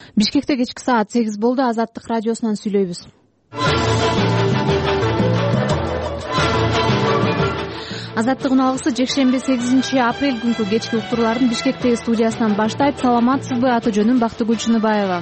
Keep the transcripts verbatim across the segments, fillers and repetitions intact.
Бишкекте кечки саат сегиз болду. Азаттык радиосунан сүйлөйбүз. Азаттык уналгысы жекшемби сегизинчи апрель күнкү кечки уктурууларын Бишкектеги студиясынан баштайт. Саламатсызбы, аты жөнүм Бактыгүл Чыныбаева.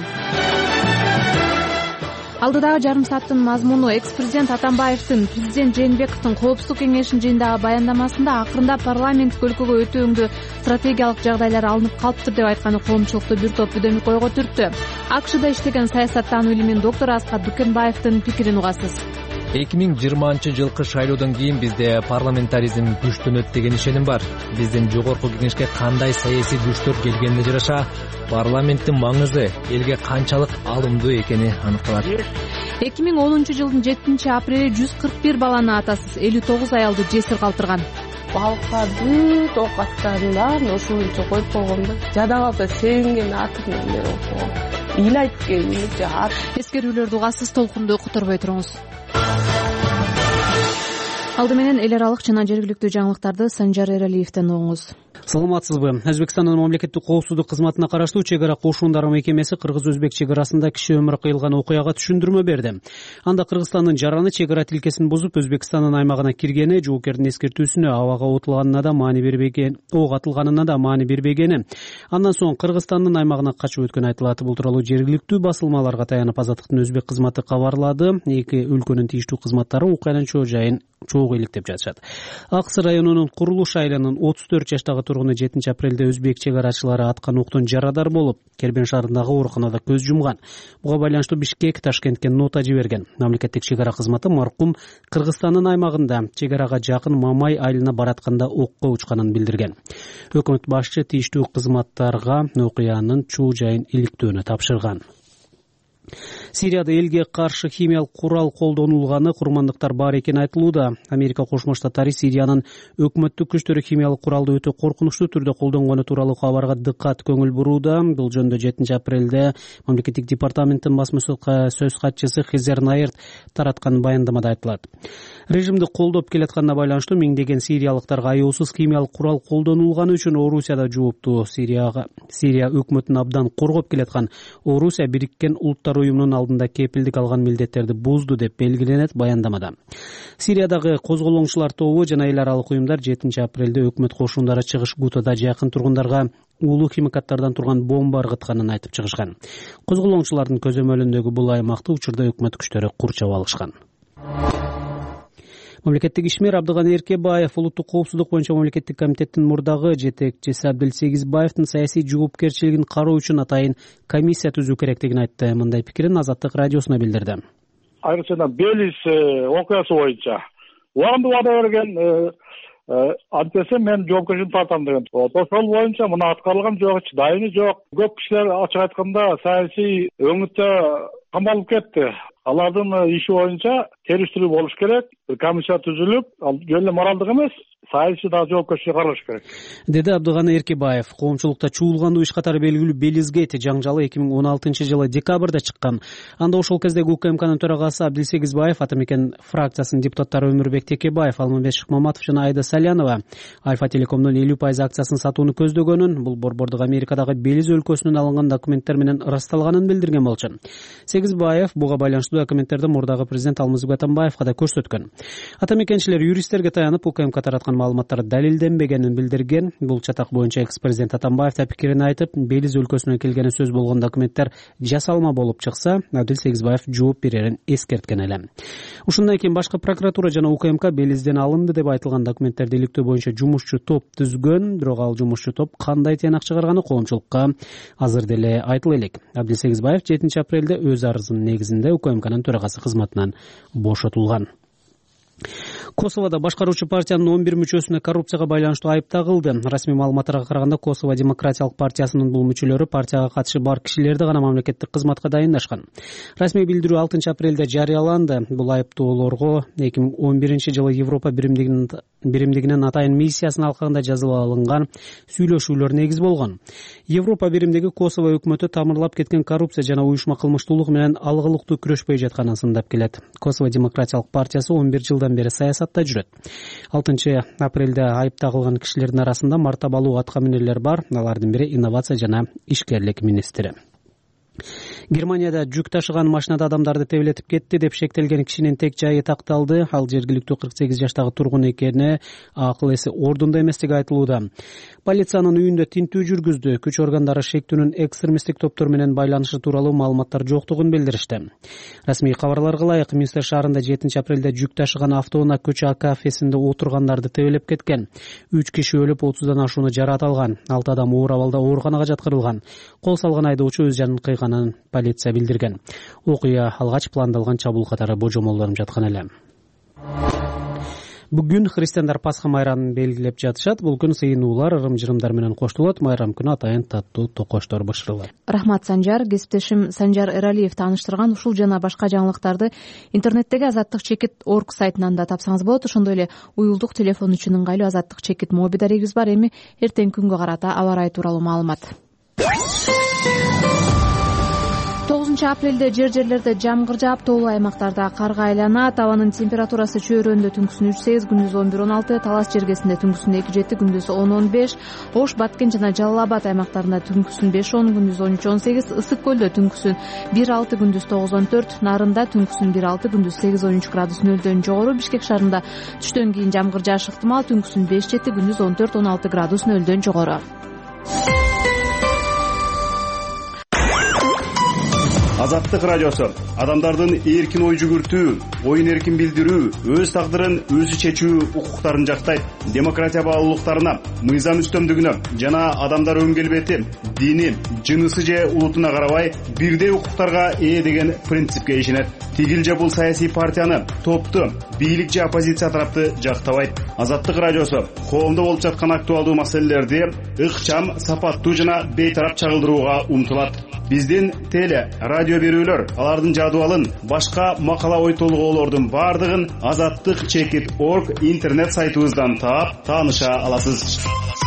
Алдыдагы жарым сааттын мазмуну: экс-президент Атамбаевдин президент Жээнбековдун Коопсуздук кеңешинин жыйындагы баяндамасында акырында парламенттик өлкөгө өтө өңдүү стратегиялык жагдайлар алынып калыптыр деп айтканы коомчулукту бир топ бүдөмүк ойго түрттү. АКШда иштеген саясаттануу илиминин доктору Аскат Дүкенбаевдин пикирин угасыз. эки миң жыйырманчы жылкы шайлоодон кийин бизде парламентаризм күчтөнөт деген ишеним бар. Биздин жогорку кеңешке кандай саясий күчтөр келгенине жараша парламенттин маңызы элге канчалык алымдуу экени аныкталат. эки миң онунчу жылдын жетинчи апрели жүз кырк бир баланы атасыз, элүү тогуз аялды жесир калтырган. Балка бүт оокаттарын баарын ошончо коюп койгом да. Жада калса сегинген атымдан бери окугам. Ыйлайт келип жаат. Эскерүүлөрдү угасыз, толкунду которбой туруңуз. Алды менен эл аралык жана жергиликтүү жаңылыктарды Санжар Эралиевден угуңуз. Саламатсызбы. Өзбекстандын мамлекеттик коопсуздук кызматына караштуу чек ара кошундары мекемеси кыргыз-өзбек чек арасында киши өмүрү кыйылган окуяга түшүндүрмө берди. Анда Кыргызстандын жараны чек ара тилкесин бузуп Өзбекстандын аймагына киргени, жоокердин эскертүүсүнө абага отулганына да маани бербеген, ок атылганына да маани бербегени, андан соң Кыргызстандын аймагына качып өткөнү айтылат. Бул тууралуу жергиликтүү басылмаларга таянып Азаттыктын өзбек кызматы кабарлады. Эки өлкөнүн тийиштүү кызматтары окуянын чоо жайын чогуу иликтеп жатышат. Аксы районунун Курулуш айылынын отуз төрт жаштагы тургуну жетинчи апрелде өзбек чек арачылары аткан октон жарадар болуп, Кербен шаарындагы ооруканада көз жумган. Буга байланыштуу Бишкек Ташкентке нота жиберген. Мамлекеттик чек ара кызматы маркум Кыргызстандын аймагында чек арага жакын Мамай айылына баратканда окко учканын билдирген. Өкмөт башчы тийиштүү кызматтарга окуянын чоо жайын иликтөөнү тапшырган. Сирияда элге каршы химиялык курал колдонулганы курмандыктар бар экени айтылууда. Америка Кошмо Штаттары Сириянын өкмөттүк күчтөрү химиялык куралды өтө коркунучтуу түрдө колдонгону тууралуу кабарга дыккат көңүл бурууда. Бул жөнүндө жетинчи апрелде мамлекеттик департаменттин басма сөз катчысы Хезер Найерт тараткан баяндамада айтылат. Режимди колдоп келатканына байланыштуу миңдеген сириялыктарга аяусуз химиялык курал колдонулганы үчүн Орусияда жооптуу. Сирияга Сирия өкмөтүн абдан коргоп келаткан Орусия Бириккен Улуттар уюмунун алдында кепилдик алган милдеттерди бузду деп белгиленет баяндамада. Сириядагы козголоңчулар тобу жана эл аралык уюмдар жетинчи апрелде өкмөт кошундары чыгыш Гутада жакын тургундарга уулуу химикаттардан турган бомба ыргытканын айтып чыгышкан. Козголоңчулардын көзөмөлүндөгү бул аймакты учурда өкмөт күчтөрү курчап алышкан. Мамлекеттик ишмер Абдыганы Эркебаев улуттук коопсуздук боюнча мамлекеттик комитеттин мурдагы жетекчиси Абдылсегизбаевдин саясий жоопкерчилигин кароо үчүн атайын комиссия түзүү керектигин айтты. Мындай пикирин Азаттык радиосуна билдирди. Айрыкча Белиз окуясы боюнча убагында убада берген антесе мен жоопкерчилик тартам деген. Ошол боюнча мына аткарылган жок, дайыны жок. Көп кишилер ачык айтканда саясий өңүттө камалып кетти. Алардын иши боюнча териштирүү болуш керек. Комиссия түзүлүп, ал жөн эле моралдык эмес, саясий да жоопкерчилик каралыш керек, деди Абдыганы Эркебаев. Коомчулукта чуулгандуу иш катары белгилүү Белизгейт жаңжалы эки миң он алтынчы жылы декабрда чыккан. Анда ошол кездеги УКМКнын төрагасы Абдылсегизбаев, Атамекен фракциясынын депутаттары Өмүрбек Текебаев, Алмамбет Шыкмаматов жана Айда Салянова Альфа Телекомдун элүү пайыз акциясын сатууну көздөгөнүн, бул борбордук Америкадагы Белиз өлкөсүнөн алынган документтер менен ырасталганын билдирген болчу. Сегизбаев буга байланыштуу документтерди мурдагы президент Алмазбек Атамбаевга да көрсөткөн. Атамекенчилер юристтерге таянып УКМК тараткан маалыматтар далилденбегенин билдирген. Бул чатак боюнча экс-президент Атамбаев да пикирин айтып, Белиз өлкөсүнөн келгени сөз болгон документтер жасалма болуп чыкса, Абдылсегизбаев жооп берерин эскерткен эле. Ушундан кийин башкы прокуратура жана УКМК Белизден алынды деп айтылган документтерди иликтөө боюнча жумушчу топ түзгөн, бирок ал жумушчу топ кандай тыянак чыгарганы коомчулукка азыр деле айтыла элек. Абдылсегизбаев жетинчи апрелде өз арызынын негизинде УКМКнын төрагасы кызматынан бошотулган. Косовода башкаруучу партиянын он бир мүчөсүнө коррупцияга байланыштуу айып тагылды. Расмий маалыматтарга караганда Косово демократиялык партиясынын бул мүчөлөрү партияга катышы бар кишилерди гана мамлекеттик кызматка дайындашкан. Расмий билдирүү алтынчы апрелде жарыяланды. Бул айыптоолорго эки миң он биринчи жылы Европа биримдигинин биримдигинин атайын миссиясынын алкагында жазылып алынган сүйлөшүүлөр негиз болгон. Европа биримдиги Косово өкмөтү тамырлап кеткен коррупция жана уюшма кылмыштуулук менен алгылыктуу күрөшпөй жатканын сындап келет. Косово демократиялык партиясы он бир жылдан бери саясатта жүрөт. алтынчы апрелде айып тагылган кишилердин арасында мартабалуу атка минерлер бар. Алардын бири инновация жана ишкерлик министри. Германияда жүк ташыган машинада адамдарды тебелетип кетти деп шектелген кишинин тек жайы такталды. Ал жергиликтүү кырк сегиз жаштагы тургун экени, акыл эси ордунда эместиги айтылууда. Полициянын үйүндө тинтүү жүргүздү. Күч органдары шектүүнүн экстремисттик топтор менен байланышы тууралуу маалыматтар жоктугун билдиришти. Расмий кабарларга ылайык, Мюнстер шаарында жетинчи апрелде жүк ташыган автоунаа көчө кафесинде отургандарды тебелеп кеткен. үч киши өлүп, отуздан ашууну жаракат алган. алты адам оор абалда ооруканага жаткырылган. Кол салган айдоочу өз жанын кыйганын полиция билдирген. Окуя алгач пландалган чабуул катары божомолдонуп жаткан эле. Бүгүн христиандар Пасха майрамын белгилеп жатышат. Бул күн сыйынуулар, ырым-жырымдар менен коштолот. Майрам күнү атайын таттуу токоштор бышырылат. Рахмат, Санжар. Кесиптешим Санжар Эралиев тааныштырган ушул жана башка жаңылыктарды интернеттеги азаттык чекит точка орг сайтынан да тапсаңыз болот. Ошондой эле уюлдук телефон үчүн ыңгайлуу азаттык чекит моби дарегибиз бар. Эми эртең күнгө карата аба ырайы тууралуу маалымат. тогузунчу апрелде жер жерлерде жамгыр жаап, тоолуу аймактарда карга айланат. Абанын температурасы чөйрөндө түнкүсүн үч сегиз, күндүз он бир он алты, Талас жергесинде түнкүсүн эки жети, күндүз он он беш, Ош, Баткен жана Жалал Абад аймактарында түнкүсүн беш он, күндүз он үч он сегиз, Ысык көлдө түнкүсүн бир алты, күндүз тогуз он төрт, Нарында түнкүсүн бир алты, күндүз сегиз он үч градус нөлдөн жогору, Бишкек шаарында түштөн кийин жамгыр жаашы ыктымал, түнкүсүн беш жети, күндүз он төрт он алты градус нөлдөн жогору. Азаттык радиосу адамдардын эркин ой жүгүртүү, оюн эркин билдирүү, өз тагдырын өзү чечүү укуктарын жактайт. Демократия баалуулуктарына, мыйзам үстөмдүгүнө жана адамдар өн келбети, дини, жынысы же улутуна карабай бирдей укуктарга ээ деген принципке ишенет. Тигил же бул саясий партияны, топту, бийлик же оппозиция тарапты жактабайт. Азаттык радиосу коомдо болуп жаткан актуалдуу маселелерди ыкчам, сапаттуу жана бейтарап чагылдырууга умтулат. Биздин теле, радио берүүлөр, алардын жадыбалын, башка макала ой толгоолордун бардыгын азаттык чекит точка орг интернет сайтыбыздан таап, тааныша аласыз.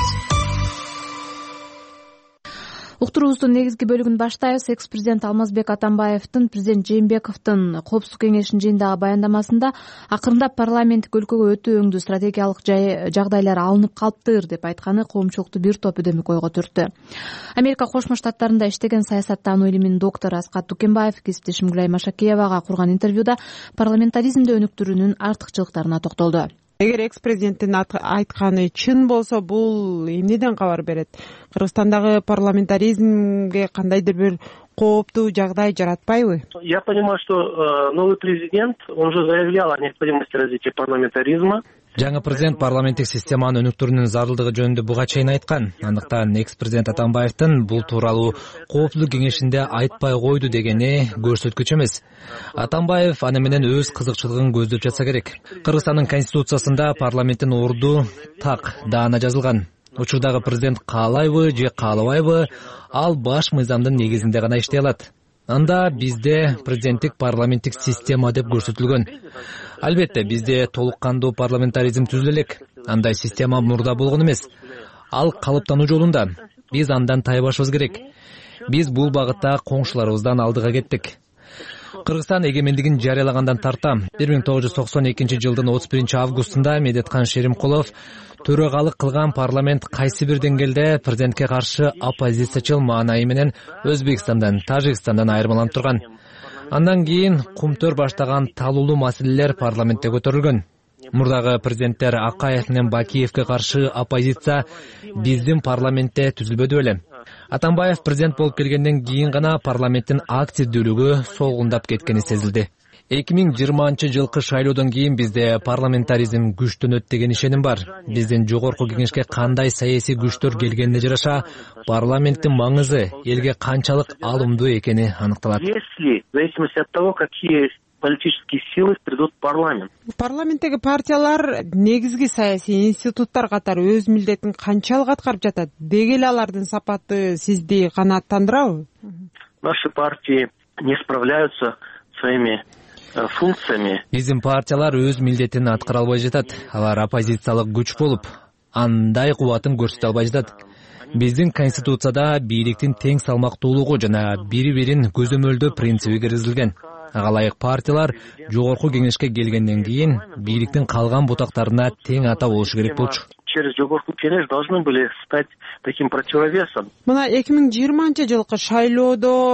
Уктуруубуздун негизги бөлүгүн баштайбыз. Экс-президент Алмазбек Атамбаевдин президент Жээнбековдун Коопсуздук кеңешинин жыйындагы баяндамасында акырындап парламенттик өлкөгө өтө өңдүү стратегиялык жагдайлар алынып калыптыр деп айтканы коомчулукту бир топ үдөмүк ойго түрттү. Америка Кошмо Штаттарында иштеген саясаттануу илиминин доктору Аскат Дукенбаев кесиптешим Гүлай Машакеевага курган интервьюда парламентаризмди өнүктүрүүнүн артыкчылыктарына токтолду. Эгер экс-президенттин айтканы чын болсо, бул эмнеден кабар берет? Кыргызстандагы парламентаризмге кандайдыр бир кооптуу жагдай жаратпайбы? Я понимаю, что новый президент, он же заявлял о необходимости развития парламентаризма. Жаңы президент парламенттик системаны өнүктүрүүнүн зарылдыгы жөнүндө буга чейин айткан. Андыктан экс-президент Атамбаевдин бул тууралуу Коопсуздук кеңешинде айтпай койду дегени көрсөткүч эмес. Атамбаев аны менен өз кызыкчылыгын көздөп жатса керек. Кыргызстандын конституциясында парламенттин орду так даана жазылган. Учурдагы президент каалайбы же каалабайбы, ал баш мыйзамдын негизинде гана иштей алат. Анда бизде президенттик парламенттик система деп көрсөтүлгөн. Албетте, бизде толук кандуу парламентаризм түзүлө элек. Андай система мурда болгон эмес. Ал калыптануу жолунда. Биз андан тайбашыбыз керек. Биз бул багытта коңшуларыбыздан алдыга кеттик. Кыргызстан эгемендигин жарыялагандан тарта бир миң тогуз жүз токсон экинчи жылдын отуз биринчи августунда Медеткан Шеримкулов төрагалык кылган парламент кайсы бир деңгээлде президентке каршы оппозициячыл маанайы менен Өзбекстандан, Тажикстандан айырмаланып турган. Андан кийин кумтөр баштаган талуулуу маселелер парламентте көтөрүлгөн. Мурдагы президенттер Акаев менен Бакиевке каршы оппозиция биздин парламентте түзүлбөдү беле. Атамбаев президент болуп келгенден кийин гана парламенттин активдүүлүгү солгундап кеткени сезилди. эки миң жыйырманчы жылкы шайлоодон кийин бизде парламентаризм күчтөнөт деген ишеним бар. Биздин жогорку кеңешке кандай саясий күчтөр келгенине жараша парламенттин маңызы элге канчалык алымдуу экени аныкталат. Если в зависимости от того, какие политические силы придут в парламент. Парламенттеги партиялар негизги саясий институттар катары өз милдетин канчалык аткарып жатат? Деги эле алардын сапаты сизди канааттандырабы? Наши партии не справляются своими функциями. Биздин партиялар өз милдетин аткара албай жатат. Алар оппозициялык күч болуп, андай кубатын көрсөтө албай жатат. Биздин конституцияда бийликтин тең салмактуулугу жана бири-бирин көзөмөлдөө принциби киргизилген. Ага ылайык партиялар жогорку кеңешке келгенден кийин бийликтин калган бутактарына тең ата болушу керек болчу. Через жогорку кеңеш должны были стать таким противовесом. Мына эки миң жыйырманчы жылкы шайлоодо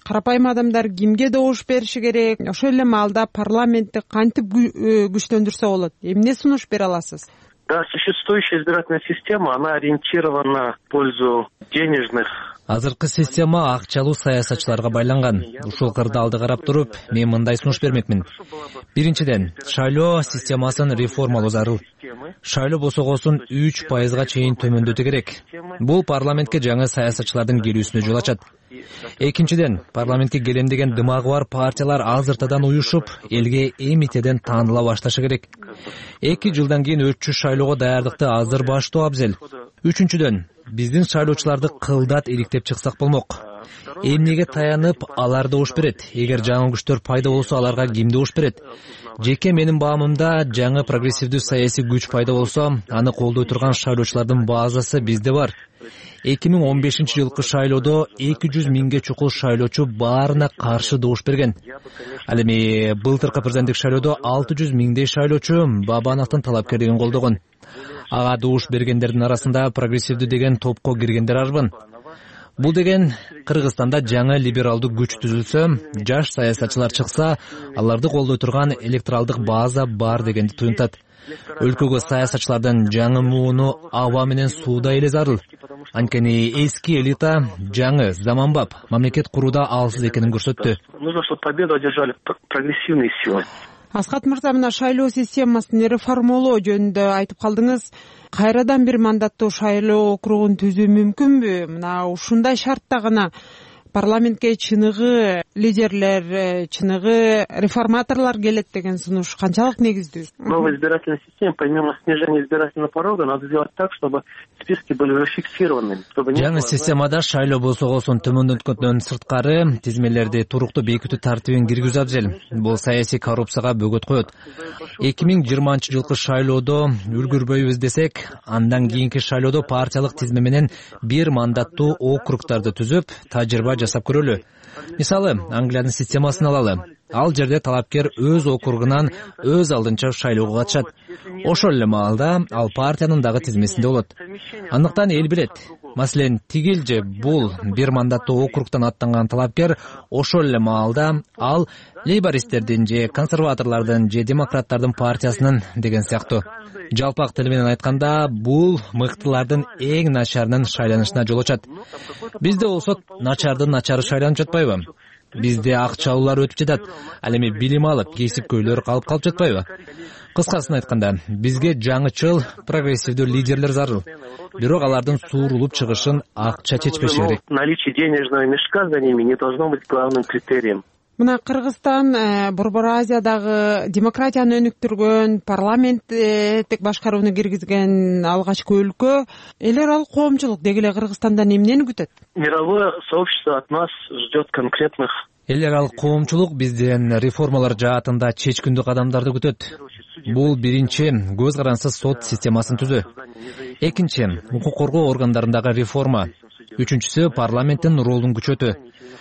карапайым адамдар кимге добуш бериши керек, ошол эле маалда парламентти кантип күчтөндүрсө болот, эмне сунуш бере аласыз? Да, существующая избирательная система, она ориентирована в пользу денежных. Азыркы система акчалуу саясатчыларга байланган. Ушул кырды алды карап туруп, мен мындай сунуш бермекмин. Биринчиден, шайлоо системасын реформалоо зарыл. Шайлоо босогосун үч пайызга чейин төмөндөтүү керек. Бул парламентке жаңы саясатчылардын келүүсүнө жол ачат. Экинчиден, парламентке келем деген дымагы бар партиялар азыртадан уюшуп, элге эмитеден тааныла башташы керек. Эки жылдан кийин өтчү шайлоого даярдыкты азыр баштоо абзел. Үчүнчүдөн, биздин шайлоочуларды кылдат иликтеп чыксак болмок. Эмнеге таянып алар добуш берет? Эгер жаңы күчтөр пайда болсо, аларга ким добуш берет? Жеке менин баамымда, жаңы прогрессивдүү саясий күч пайда болсо, аны колдой турган шайлоочулардын базасы бизде бар. эки миң он бешинчи жылкы шайлоодо эки жүз миңге чукул шайлоочу баарына каршы добуш берген. Ал эми былтыркы президенттик шайлоодо алты жүз миңдей шайлоочу Бабановдун талапкерлигин колдогон. Ага добуш бергендердин арасында прогрессивдүү деген топко киргендер арбын. Бул деген Кыргызстанда жаңы либералдуу күч түзүлсө, жаш саясатчылар чыкса, аларды колдой турган электоралдык база бар дегенди туюнтат. Өлкөгө саясатчылардын жаңы мууну аба менен сууда эле зарыл. Анткени эски элита жаңы заманбап мамлекет курууда алсыз экенин көрсөттү. Нужно, чтобы победу одержали прогрессивные силы. Аскат мырза, мына шайлоо системасын реформалоо жөнүндө айтып калдыңыз. Кайрадан бир мандаттуу шайлоо округун түзүү мүмкүнбү? Мына ушундай шартта гана парламентке чыныгы лидерлер, чыныгы реформаторлор келет деген сунуш канчалык негиздүү? Новая избирательная система, помимо снижения избирательного порога, надо сделать так, чтобы списки были уже фиксированы. Жаңы системада шайлоо босогосун төмөндөткөндөн сырткары тизмелерди туруктуу бекитүү тартибин киргизүү абзел. Бул саясий коррупцияга бөгөт коет. эки миң жыйырманчы жылкы шайлоодо үлгүрбөйбүз десек, андан кийинки шайлоодо партиялык тизме менен бир мандаттуу округдарды түзүп, тажрыйба жасап көрөлү. Мисалы, Англиянын системасын алалы. Ал жерде талапкер өз округунан өз алдынча шайлоого катышат. Ошол эле маалда ал партиянын дагы тизмесинде болот. Андыктан эл билет. Маселен, тигил же бул бир мандаттуу округдан аттанган талапкер ошол эле маалда ал лейбористтердин же консерваторлордун же демократтардын партиясынын деген сыяктуу. Жалпак тил менен айтканда, бул мыктылардын эң начарынын шайланышына жол ачат. Бизде болсо начардын начары шайланып жатпайбы? Бизде акчалуулар өтүп жатат. Ал эми билим алып, кесипкөйлөр калып калып жатпайбы? Кыскасын айтканда, бизге жаңычыл, прогрессивдүү лидерлер зарыл. Бирок алардын суурулуп чыгышын акча чечпеши керек. Наличие денежного мешка за ними не должно быть главным критерием. Мына Кыргызстан Борбор Азиядагы демократияны өнүктүргөн, парламенттик башкарууну киргизген алгачкы өлкө. Эл аралык коомчулук деги эле Кыргызстандан эмнени күтөт? Мировое сообщество от нас ждет конкретных. Эл аралык коомчулук бизден реформалар жаатында чечкиндүү кадамдарды күтөт. Бул биринчи көз карансыз сот системасын түзүү. Экинчи укук коргоо органдарындагы реформа. Үчүнчүсү парламенттин ролун күчөтүү.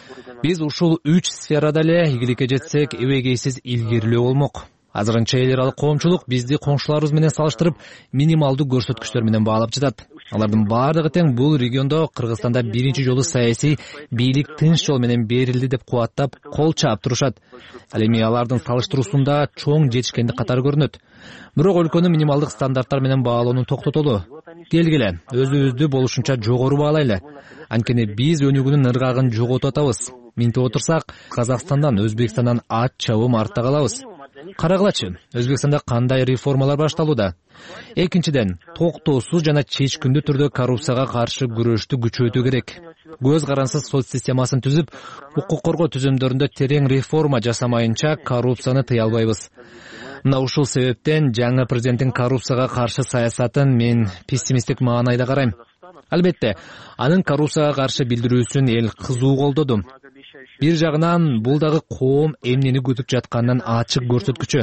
Биз ушул үч сферада эле ийгиликке жетсек, эбегейсиз илгерилөө болмок. Азырынча эл аралык коомчулук бизди коңшуларыбыз менен салыштырып, минималдуу көрсөткүчтөр менен баалап жатат. Алардын бардыгы тең бул региондо Кыргызстанда биринчи жолу саясий бийлик тынч жол менен берилди деп кубаттап, кол чаап турушат. Ал эми алардын салыштыруусунда чоң жетишкендик катары көрүнөт. Бирок өлкөнү минималдык стандарттар менен баалоону токтотолу. Келгиле, өзүбүздү болушунча жогору баалайлы. Анткени биз өнүгүүнүн ыргагын жоготуп атабыз. Минтип отурсак, Казакстандан, Өзбекстандан ат чабым артта калабыз. Карагылачы, Өзбекстанда кандай реформалар башталууда? Экинчиден, токтоосуз жана чечкиндүү түрдө коррупцияга каршы күрөштү күчөтүү керек. Көз карансыз сот системасын түзүп, укук коргоо түзүмдөрүндө терең реформа жасамайынча коррупцияны тыя албайбыз. Мына ушул себептен жаңы президенттин коррупцияга каршы саясатын мен пессимисттик маанайда карайм. Албетте, анын коррупцияга каршы билдирүүсүн эл кызуу колдоду. Бир жагынан бул дагы коом эмнени күтүп жатканын ачык көрсөткүчү.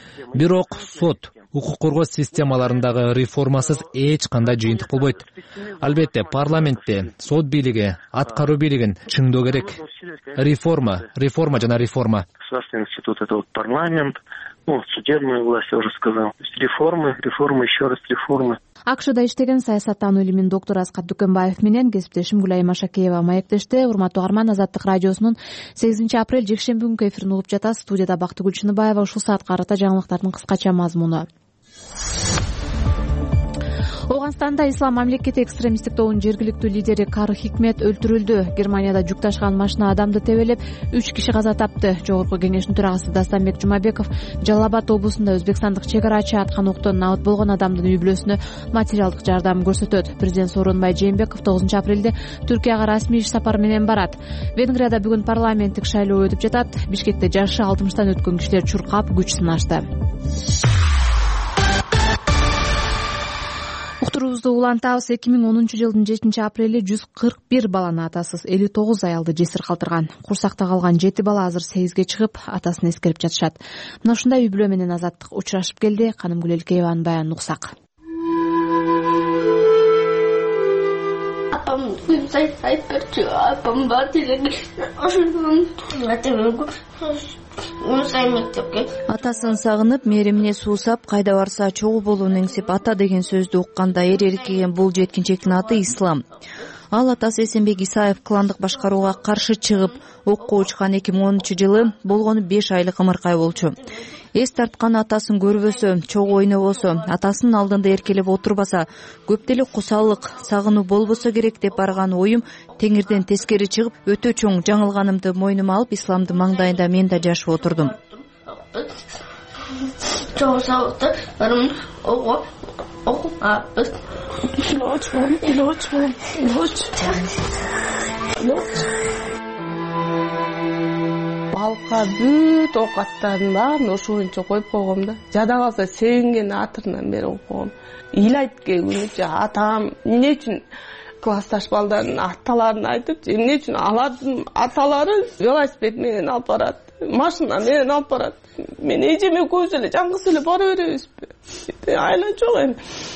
Бирок сот, укук коргоо системаларындагы реформасыз эч кандай жыйынтык болбойт. Албетте, парламентте сот бийлиги, аткаруу бийлигин чыңдоо керек. Реформа, реформа жана реформа. Государственный институт — это вот парламент, ну, судебную власть, я уже сказал. То есть реформы, реформы, еще раз реформы. акшда иштеген саясаттануу илиминин доктору Аскар Дүкенбаев менен кесиптешим Гүлайым Машакеева маектеште. Урматтуу угарман, Азаттык радиосунун сегизинчи апрель жекшемби күнкү эфирин угуп жатасыз. Студияда Бактыгүл Чыныбаева. Ушул саатка карата жаңылыктардын кыскача мазмуну. Ооганстанда Ислам мамлекети экстремисттик тобунун жергиликтүү лидери Кары Хикмет өлтүрүлдү. Германияда жүк ташыган машина адамды тебелеп, үч киши каза тапты. Жогорку кеңештин төрагасы Дастанбек Жумабеков Жалал Абад облусунда өзбекстандык чек арачы аткан октон набыт болгон адамдын үй бүлөсүнө материалдык жардам көрсөтөт. Президент Сооронбай Жээнбеков тогузунчу апрелде Түркияга расмий иш сапар менен барат. Венгрияда бүгүн парламенттик шайлоо өтүп жатат. Бишкекте жашы алтымыштан өткөн кишилер чуркап күч сынашты. Уктуруубузду улантабыз. эки миң онунчу жылдын жетинчи апрели жүз кырк бир баланы атасыз элүү тогуз аялды жесир калтырган. Курсакта калган жети бала азыр сегизге чыгып, атасын эскерип жатышат. Мына ушундай үй бүлө менен Азаттык учурашып келди. Канымгүл Элкееванын баянын уксак. Апам сайт берчү, апам бар делеги. Ошондон атасын сагынып, мээримине суусап, кайда барса чогуу болууну эңсеп, ата деген сөздү укканда эр эркеген бул жеткинчектин аты Ислам. Ал атасы Эсенбек Исаев кландык башкарууга каршы чыгып, окко учкан эки миң онунчу жылы болгону беш айлык ымыркай болчу. Эс тарткан атасын көрбөсө, чогуу ойнобосо, атасынын алдында эркелеп отурбаса, көп деле кусалык, сагынуу болбосо керек деп барган оюм теңирден тескери чыгып, өтө чоң жаңылганымды мойнума алып, Исламдын маңдайында мен да жашып отурдум. Чоң сабакта барым ого ого аппыз. Илоч, илоч, илоч. Балка бүт оокаттардын баарын ошол боюнча коюп койгом да. Жада калса сегинген атырынан бери окугом. Ыйлайт келгүнчө атам эмне үчүн классташ балдардын аталарын айтып, эмне үчүн алардын аталары велосипед менен алып барат, машина менен алып барат. Мен эжеме көз эле жалгыз эле бара беребизби? Айла жок эми.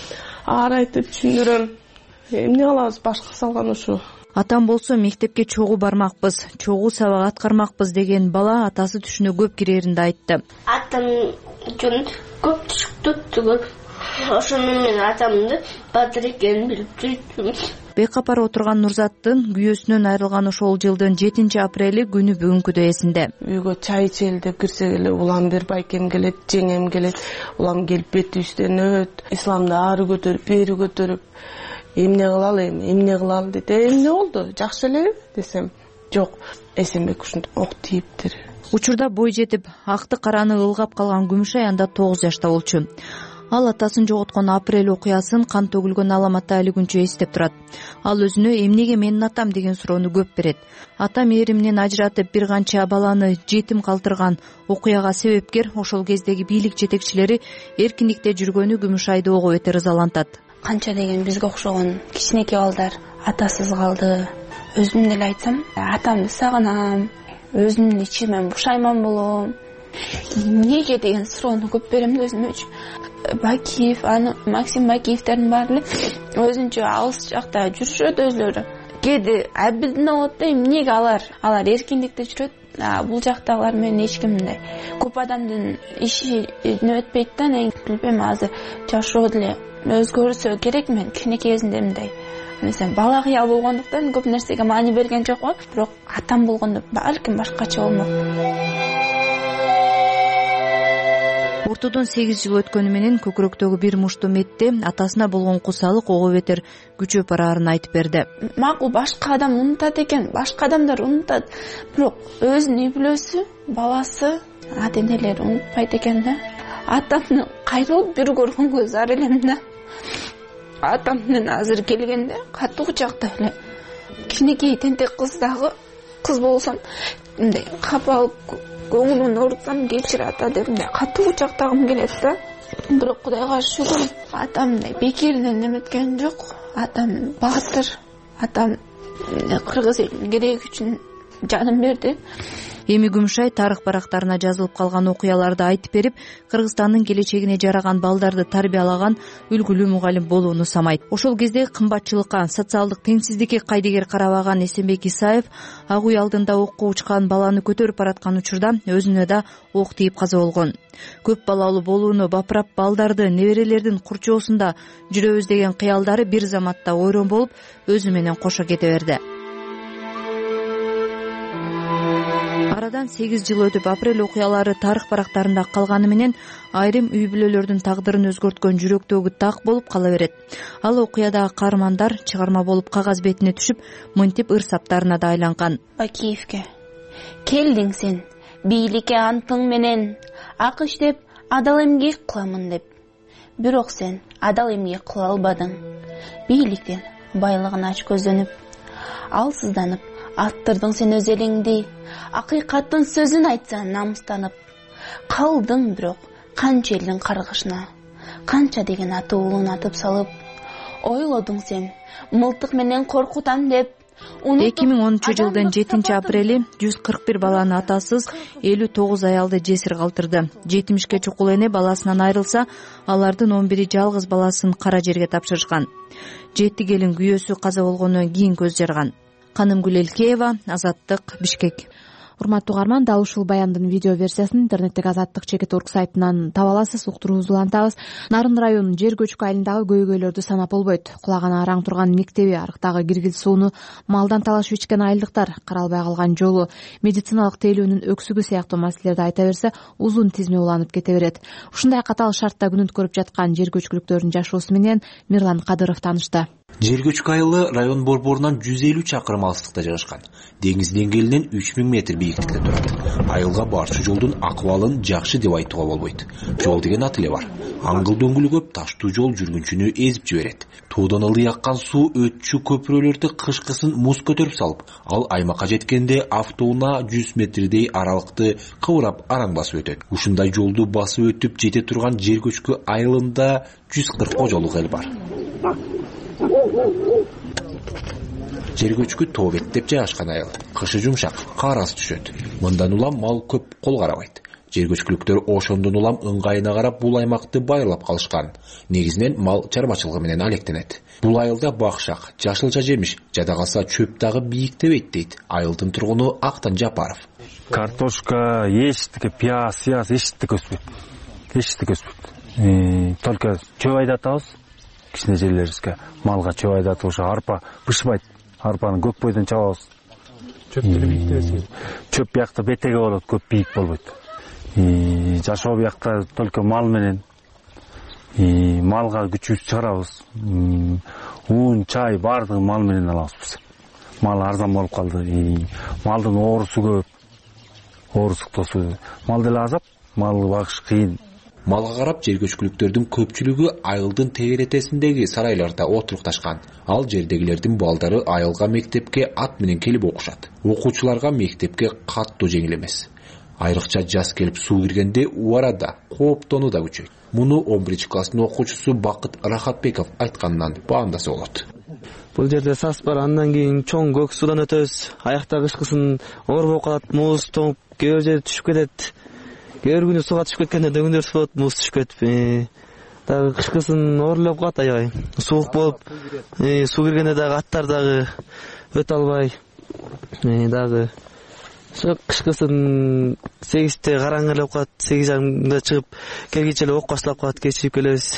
Ар айтып түшүндүрөм. Эмне кылабыз, башка салган ушу. Атам болсо мектепке чогуу бармакпыз, чогуу сабак аткармакпыз деген бала атасы түшүнө көп кирерин да айтты. Атам үчүн көп түшүктү түгүл. Ошону мен атамды батыр экенин билип жүрдүм. Бейкапар отурган Нурзаттын күйөөсүнөн айрылган ошол жылдын жетинчи апрели күнү бүгүнкүдөй эсинде. Үйгө чай ичели деп кирсек эле улам Бербайкем келет, жеңем келет. Улам келип бетибизден өт, Исламды ары көтөрүп, бери көтөрүп, эмне кылалы эми, эмне кылалы дейт. Эмне болду? Жакшы эле десем, жок. Эсенбек ушинтип ок тийиптир. Учурда бой жетип, акты караны ылгап калган Күмүшай анда тогуз жашта болчу. Ал атасын жоготкон апрель окуясын кан төгүлгөн аламатта али күнчө эстеп турат. Ал өзүнө эмнеге менин атам деген суроону көп берет. Атам эриминен ажыратып бир канча баланы жетим калтырган окуяга себепкер ошол кездеги бийлик жетекчилери эркиндикте жүргөнү Күмүшайды ого өтө ырзалантат. Канча деген бизге окшогон кичинекей балдар атасыз калды. Өзүм деле айтсам, атамды сагынам, өзүмдүн ичимен бушайман болом. Эмнеге деген суроону көп берем да өзүм үчүн. Бакиев, аны Максим Бакиевтердин баары өзүнчө алыс жакта жүрүшөт өзлөрү. Кээде абилдин болот да, эмнеге алар? Алар эркиндикте жүрөт. А бул жактагылар менен эч ким мындай көп адамдын иши өтпөйт да. Мен билбейм, азыр жашоо деле өзгөрсө керек. Мен кичинекей кезинде мындай мисалы бала кыял болгондуктан көп нерсеге маани берген жокмун, бирок атам болгондо балким башкача болмок. Ортодон сегиз жыл өткөнү менен көкүрөктөгү бир мушту метте атасына болгон кусалык ого бетер күчөп бараарын айтып берди. Макул башка адам унутат экен, башка адамдар унутат, бирок өзүнүн үй бүлөсү, баласы, ата энелери унутпайт экен да. Атамды кайрылып бир көргөнгө зар элем да. Атам менен азыр келгенде катуу кучактап эле кичинекей тентек кыз дагы кыз болсом мындай капалып көңүлүн оорутсам кечир ата деп мындай катуу кучактагым келет да. Бирок Кудайга шүгүр, атам мындай бекеринен неметкен жок. Атам баатыр, атам кыргыз элинин кереги үчүн жанын берди. Эми Күмүшай тарых барактарына жазылып калган окуяларды айтып берип, Кыргызстандын келечегине жараган балдарды тарбиялаган үлгүлүү мугалим болууну самайт. Ошол кезде кымбатчылыкка, социалдык теңсиздикке кайдыгер карабаган Эсенбек Исаев ак үй алдында окко учкан баланы көтөрүп бараткан учурда өзүнө да ок тийип каза болгон. Көп балалуу болууну, бапырап балдарды, неберелердин курчоосунда жүрөбүз деген кыялдары бир заматта ойрон болуп, өзү менен кошо кете берди. Арадан сегиз жыл өтүп апрель окуялары тарых барактарында калганы менен айрым үй бүлөлөрдүн тагдырын өзгөрткөн жүрөктөгү так болуп кала берет. Ал окуядагы каармандар чыгарма болуп кагаз бетине түшүп, мынтип ырсаптарына да айланган. Бакиевке келдиң сен, бийликке антың менен, ак иштеп адал эмгек кыламын деп. Бирок сен адал эмгек кыла албадың. Бийликтен байлыгына ач көздөнүп, алсызданып аттырдың сен өз элиңди, акыйкаттын сөзүн айтсаң намыстанып. Калдың бирок канча элдин каргышына, канча деген аты уулун атып салып. Ойлодуң сен мылтык менен коркутам деп. эки миң онунчу жылдын жетинчи апрели жүз кырк бир баланы атасыз, элүү тогуз аялды жесир калтырды. жетимишке чукул эне баласынан айрылса, алардын он бири жалгыз баласын кара жерге тапшырышкан. Жети келин күйөөсү каза болгондон кийин көз жарган. Канымгүл Элкеева, Азаттык, Бишкек. Урматтуу угарман, дал ушул баяндын видео версиясын интернеттеги азаттык чекит орг сайтынан таба аласыз. Уктуруубузду улантабыз. Нарын районунун жер көчкү айылындагы көйгөйлөрдү санап болбойт. Кулаган араң турган мектеби, арыктагы киргиз сууну малдан талашып ичкен айылдыктар, каралбай калган жолу, медициналык тейлөөнүн өксүгү сыяктуу маселелерди айта берсе, узун тизме уланып кете берет. Ушундай катаал шартта күнүт көрүп жаткан жер көчкүлүктөрдүн жашоосу менен Мирлан Кадыров таанышты. Жер көчкү айылы район борборунан жүз элүү чакырым алыстыкта жайгашкан. Деңиз деңгээлинен үч миң метр бийиктикте турат. Айылга барчу жолдун акыбалын жакшы деп айтууга болбойт. Жол деген аты эле бар. Аңгыл дөңгүлү көп, таштуу жол жүргүнчүнү эзип жиберет. Туудан ылдый аккан суу өтчү көпүрөлөрдү кышкысын муз көтөрүп салып, ал аймакка жеткенде автоунаа жүз метрдей аралыкты кыбырап араң басып өтөт. Ушундай жолду басып өтүп жете турган жер көчкү айылында жүз кырк кожолук эл бар. Жер көчкү тоо беттеп жайгашкан айыл. Кышы жумшак, каарасы түшөт. Мындан улам мал көп кол карабайт. Жер көчкүлүктөр ошондон улам ыңгайына карап бул аймакты байлап калышкан. Негизинен мал чарбачылыгы менен алектенет. Бул айылда бакшак, жашылча жемиш, жада калса чөп дагы бийиктебейт дейт айылдын тургуну Актан Жапаров. Картошка, эчтеке, пияз, сыяз эчтеке өспөйт. Эчтеке өспөйт. Только чөп айдатабыз. Кичине жерлерибизге малга чөп айдатып, ошо арпа бышпайт. Арпаны көк бойдон чабабыз. Чөптү бийиктебесиз. Чөп биякта бетеге болот, көп бийик болбойт. И жашоо биякта только мал менен. И малга күчүбүздү чыгарабыз. Уун, чай баардыгын мал менен алабыз биз. Мал арзан болуп калды. И малдын оорусу көп. Оорусуктосу. Мал деле азап, малды багыш кыйын. Малга карап жер көчкүлүктөрдүн көпчүлүгү айылдын тегеретесиндеги сарайларда отурукташкан. Ал жердегилердин балдары айылга мектепке ат менен келип окушат. Окуучуларга мектепке каттуу жеңил эмес. Айрыкча жаз келип суу киргенде убарада кооптонуу да күчөйт. Муну он биринчи класстын окуучусу Бакыт Рахатбеков айткандан баамдаса болот. Бул жерде сас бар, андан кийин чоң көк суудан өтөбүз. Аякта кышкысын оор болуп калат, муз тоңуп, кээ бир жерде түшүп кетет. Кээ бир күнү сууга түшүп кеткенде дөңдөрүс болот, муз түшүп кетип. Дагы кышкысын оорлоп калат аябай. Суук болуп, суу киргенде дагы аттар дагы өтө албай. Дагы кышкысын сегизде караңгы эле калат, сегиз жарымда чыгып, келгиче эле ок башталып калат, кечип келебиз.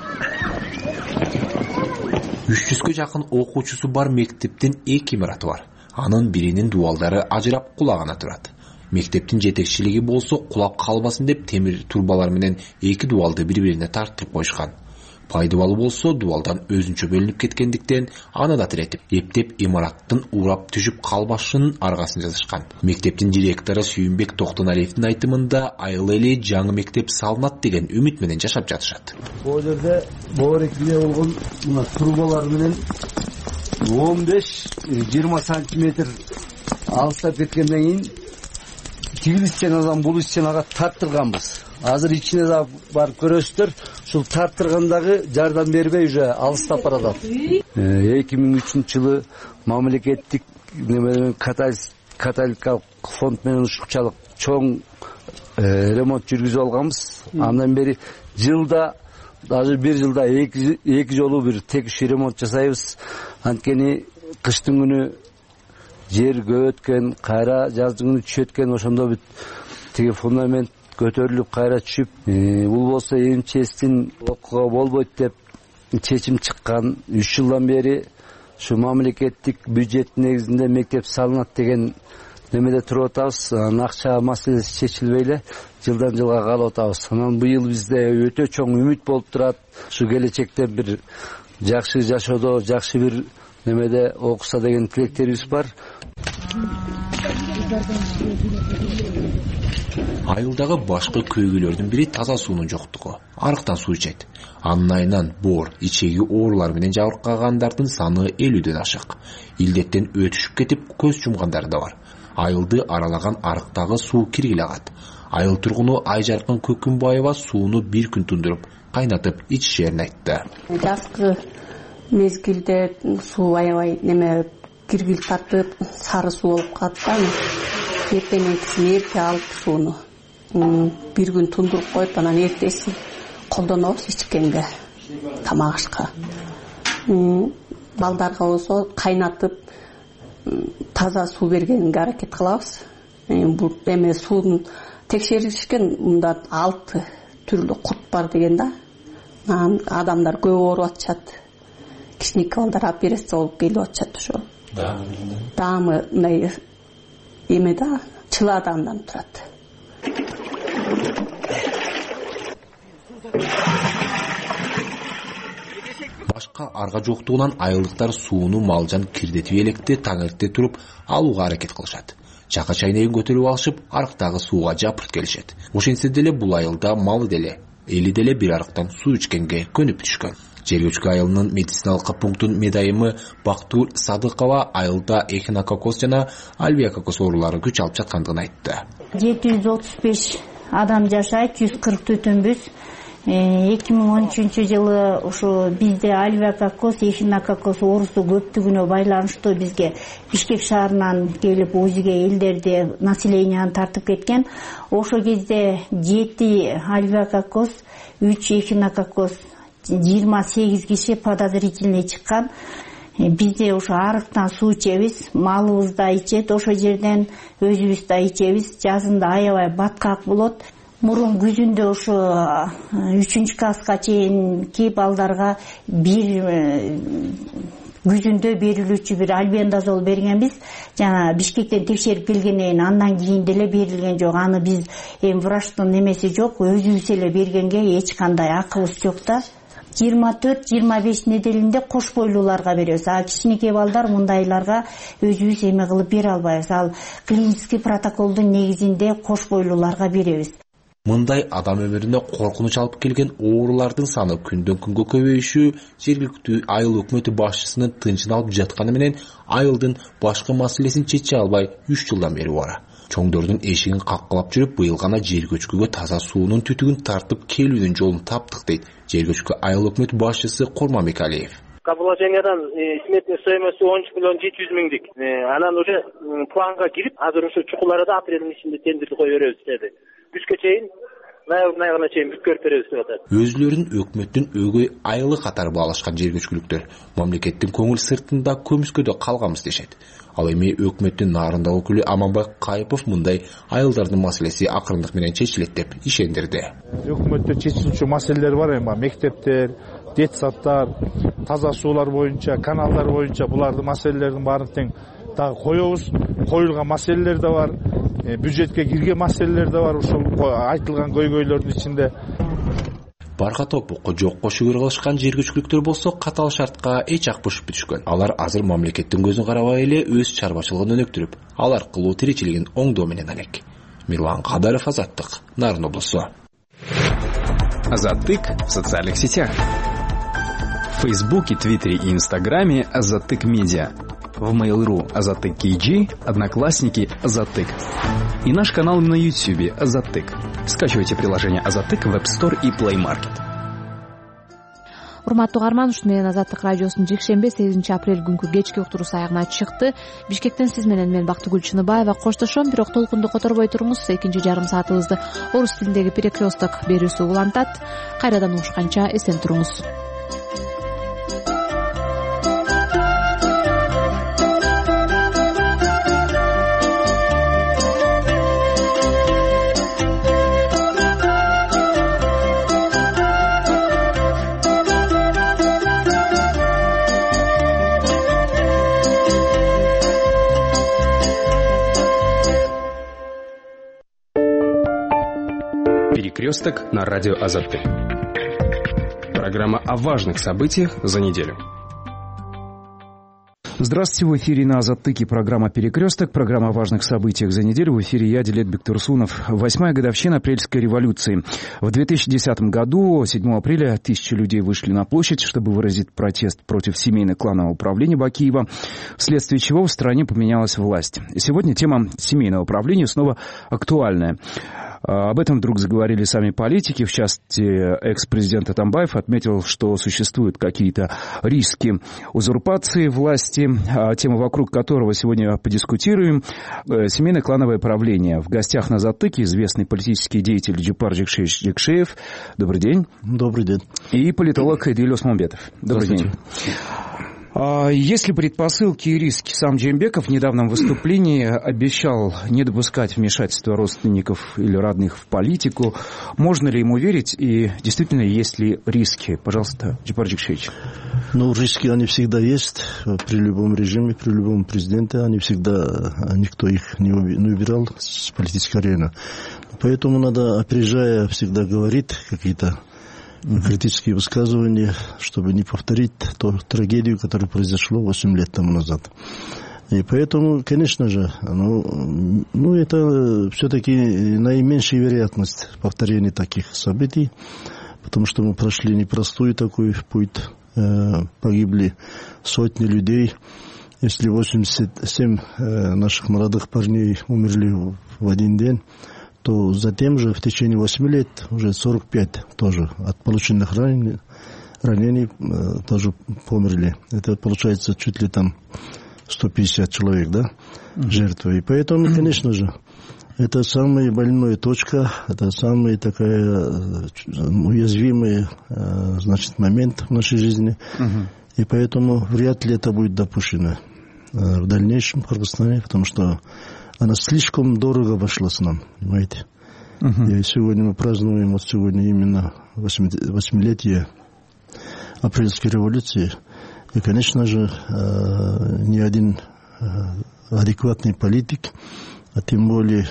үч жүзгө жакын окуучусу бар мектептин эки имараты бар. Анын биринин дубалдары ажырап кулагана турат. Мектептин жетекчилиги болсо кулап калбасын деп темир турбалар менен эки дубалды бири-бирине тартып коюшкан. Пайдыбалы болсо дубалдан өзүнчө бөлүнүп кеткендиктен аны да тиретип, эптеп имараттын урап түшүп калбашынын аргасын жазышкан. Мектептин директору Сүйүнбек Токтоналиевдин айтымында айыл эли жаңы мектеп салынат деген үмүт менен жашап жатышат. Бул жерде боорекиле болгон мына турбалар менен он беш жыйырма сантиметр алыстап кеткенден кийин тигил стенадан бул стенага тарттырганбыз. Азыр ичине да бар көрөсүздөр, ушул тарттыргандагы жардам бербей уже алыстап барат. эки миң үчүнчү жылы мамлекеттик каталист католикалык фонд менен ушунчалык чоң ремонт жүргүзүп алганбыз. Андан бери жылда даже бир жылда эки эки жолу бир текши ремонт жасайбыз. Анткени кыштын күнү жер көбөткөн, кайра жаздын күнү түшөт экен, ошондо бүт тиги фундамент көтөрүлүп кайра түшүп, бул болсо эмчестин окууга болбойт деп чечим чыккан. үч жылдан бери ушу мамлекеттик бюджет негизинде мектеп салынат деген немеде туруп атабыз. Акча маселеси чечилбей эле жылдан жылга калып атабыз. Анан быйыл бизде өтө чоң үмүт болуп турат. Ушу келечекте бир жакшы жашоодо, жакшы бир немеде окуса деген тилектерибиз бар. Айылдагы башкы көйгөйлөрдүн бири таза суунун жоктугу. Арыктан суу ичет. Анын айынан боор, ичеги оорулар менен жабыркагандардын саны элүүдөн ашык. Илдеттен өтүшүп кетип, көз жумгандар да бар. Айылды аралаган арыктагы суу киргиле агат. Айыл тургуну Айжаркын Көкүмбаева сууну бир күн тундуруп, кайнатып ичишерин айтты. Жазгы мезгилде суу аябай неме киргил тартып, сары суу болуп калат. Эртеңкисин эрте алып сууну бир күн тундуруп коюп, анан эртеси колдонобуз ичкенге, тамак ашка. Балдарга болсо кайнатып таза суу бергенге аракет кылабыз. Бул эме суунун текшеришкен, мында алты түрлүү курт бар деген да. Адамдар көп ооруп атышат. Кичинекей балдар операция болуп келип атышат ошо. Даамы мындай эме да, чыладандан турат. Башка арга жоктугунан айылдыктар сууну малжан кирдетип электе таң эрте туруп алууга аракет кылышат. Чака чайнегин көтөрүп алышып, арыктагы сууга жапырт келишет. Ошентсе деле бул айылда малы деле, эли деле бир арыктан суу ичкенге көнүп түшкөн. Жергөчкү айылынын медициналык пунктунун медайымы Бактур Садыкова айылда эхинококоз жана альвеококоз оорулары күч алып жаткандыгын айтты. жети жүз отуз беш адам жашайт, жүз кырк түтүнбүз. эки миң он үчүнчү жылы ушу бизде альвеококоз, эхинококоз оорусу көптүгүнө байланыштуу бизге Бишкек шаарынан келип УЗИге элдерди населенияны тартып кеткен. Ошо кезде жети альвеококоз, үч эхинококоз, жыйырма сегиз киши подозрительный чыккан. Бизде ошо арыктан суу ичебиз, малыбыз да ичет, ошо жерден өзүбүз да ичебиз. Жазында аябай баткак болот. Мурун күзүндө ошо үчүнчү класска чейинки балдарга бир күзүндө берилүүчү бир альбендазол бергенбиз. Жана Бишкектен текшерип келгенден андан кийин деле берилген жок. Аны биз эми врачтын немеси жок, өзүбүз эле бергенге эч кандай акыбыз жок да. жыйырма төрт жыйырма беш неделинде кош бойлууларга беребиз. А кичинекей балдар мындайларга өзүбүз эме кылып бере албайбыз. Ал клиникский протоколдун негизинде кош бойлууларга беребиз. Мындай адам өмүрүнө коркунуч алып келген оорулардын саны күндөн күнгө көбөйүшү жергиликтүү айыл өкмөтү башчысынын тынчын алып жатканы менен айылдын башкы маселесин чече албай үч жылдан бери бара. Чоңдордун эшигин каккылап жүрүп, быйыл гана жер көчкүгө таза суунун түтүгүн тартып келүүнүн жолун таптык дейт жергиликтүү айыл өкмөтү башчысы Курманбек Алиев. Каположениядан сметный стоимости он үч миллион жети жүз миңдик. Анан уже планга кирип, азыр ушу чукуларда апрелдин ичинде тендерди кое беребиз деди. Күзгө чейин, ноябрдын айына чейин бүткөрүп беребиз деп атат. Өзүлөрүн өкмөттүн өгөй айылы катары баалашкан жергөчкүлүктөр мамлекеттин көңүл сыртында көмүскөдө калганбыз дешет. Ал эми өкмөттүн нарындагы өкүлү Аманбай Кайыпов мындай айылдардын маселеси акырындык менен чечилет деп ишендирди. Өкмөттө чечилүүчү маселелер бар эми, мектептер, детсаддар, таза суулар боюнча, каналдар боюнча булардын маселелердин баарын тең дагы коебуз. Коюлган маселелер да бар, бюджетке кирген маселелер да бар, ушул айтылган көйгөйлөрдүн ичинде. Барга топукку жокко шүгүр кылышкан жергөчкүлүктөр болсо катаал шартка эч ак бошуп бүтүшкөн. Алар азыр мамлекеттин көзүн карабай эле өз чарбачылыгын өнүктүрүп, ал аркылуу тиричилигин оңдоо менен алек. Мирлан Кадаров, Азаттык, Нарын облусу. Азаттык в социальных сетях. В Фейсбуке, Твиттере и Инстаграме Азаттык Медиа. В Mail.ru Азаттык кей джи, Одноклассники Азаттык. И наш канал на Ютубе Азаттык. Скачивайте приложение Азаттык в App Store и Play Market. урматтуу угарман, ушуну менен Азаттык радиосунун жекшемби сегизинчи апрель күнкү кечки уктуруусу аягына чыкты. Бишкектен сиз менен мен Бактыгүл Чыныбаева коштошом. Бирок толкунду которбой туруңуз. Экинчи жарым саатыбызды орус тилиндеги перекресток берүүсү улантат. Кайрадан угушканча эсен туруңуз. Перекресток на радио Азаттык. Программа о важных событиях за неделю. Здравствуйте, в эфире на Азаттыке программа «Перекресток», программа о важных событиях за неделю. В эфире я, Дилет Бектурсунов. Восьмая годовщина Апрельской революции. В две тысячи десятом году, седьмого апреля, тысячи людей вышли на площадь, чтобы выразить протест против семейно-кланового управления Бакиева, вследствие чего в стране поменялась власть. Сегодня тема семейного управления снова актуальная. Об этом вдруг заговорили сами политики. В частности, экс-президент Атамбаев отметил, что существуют какие-то риски узурпации власти, тема, вокруг которого сегодня подискутируем. Семейно-клановое правление. В гостях на Азаттыке известный политический деятель Джипар Жекшевич Жекшеев. Добрый день. Добрый день. И политолог Эдиль Осмонбетов. Добрый день. Есть ли предпосылки и риски? Сам Жээнбеков в недавнем выступлении обещал не допускать вмешательства родственников или родных в политику. Можно ли ему верить и действительно есть ли риски? Пожалуйста, Джипар Жекшевич. Ну, риски они всегда есть при любом режиме, при любом президенте. Они всегда, никто их не убирал с политической арены. Поэтому надо, опережая, всегда говорить какие-то критические высказывания, чтобы не повторить ту трагедию, которая произошла восемь лет тому назад. И поэтому, конечно же, ну, ну это все-таки наименьшая вероятность повторения таких событий, потому что мы прошли непростой такой путь, э, погибли сотни людей. Если восемьдесят семь э, наших молодых парней умерли в один день, то затем же в течение восьми лет уже сорок пять тоже от полученных ранений, ранений э, тоже померли. Это получается чуть ли там сто пятьдесят человек, да, mm-hmm. жертвы. И поэтому, конечно же, это самая больная точка, это самый такая уязвимый, э, значит, момент в нашей жизни. Mm-hmm. И поэтому вряд ли это будет допущено э, в дальнейшем в Кыргызстане, потому что она слишком дорого обошлась нам, понимаете. Uh-huh. И сегодня мы празднуем, вот сегодня именно восьмилетие Апрельской революции. И, конечно же, ни один адекватный политик, а тем более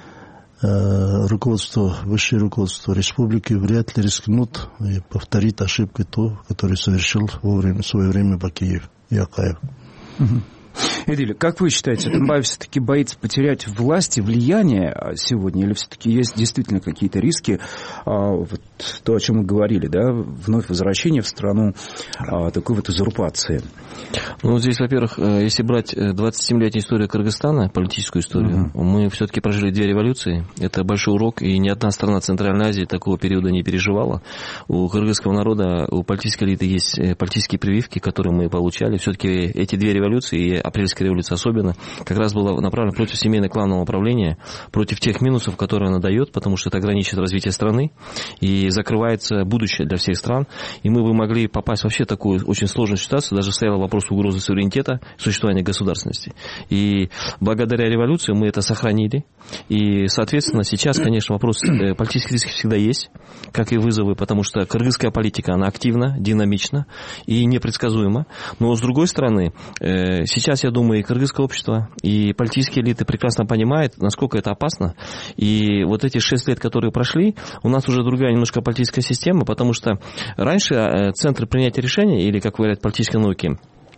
руководство, высшее руководство республики вряд ли рискнут повторить ошибку то, которую совершил во время, в свое время Бакиев и Акаев. Uh-huh. Эдиль, как вы считаете, Атамбаев все-таки боится потерять власть и влияние сегодня, или все-таки есть действительно какие-то риски, вот то, о чем мы говорили, да, вновь возвращение в страну такой вот узурпации? Ну, здесь, во-первых, если брать двадцатисемилетнюю историю Кыргызстана, политическую историю, uh-huh. мы все-таки прожили две революции. Это большой урок, и ни одна страна Центральной Азии такого периода не переживала. У кыргызского народа, у политической элиты есть политические прививки, которые мы получали. Все-таки эти две революции, и Апрельская революция особенно, как раз была направлена против семейно-кланового управления, против тех минусов, которые она дает, потому что это ограничивает развитие страны и закрывается будущее для всех стран. И мы бы могли попасть вообще в такую очень сложную ситуацию, даже стоял вопрос угрозы суверенитета, существования государственности. И благодаря революции мы это сохранили. И, соответственно, сейчас, конечно, вопрос политических рисков всегда есть, как и вызовы, потому что кыргызская политика, она активна, динамична и непредсказуема. Но, с другой стороны, сейчас, я думаю, и кыргызское общество, и политические элиты прекрасно понимают, насколько это опасно. И вот эти шесть лет, которые прошли, у нас уже другая немножко политическая система, потому что раньше центры принятия решений, или, как говорят в политической науке,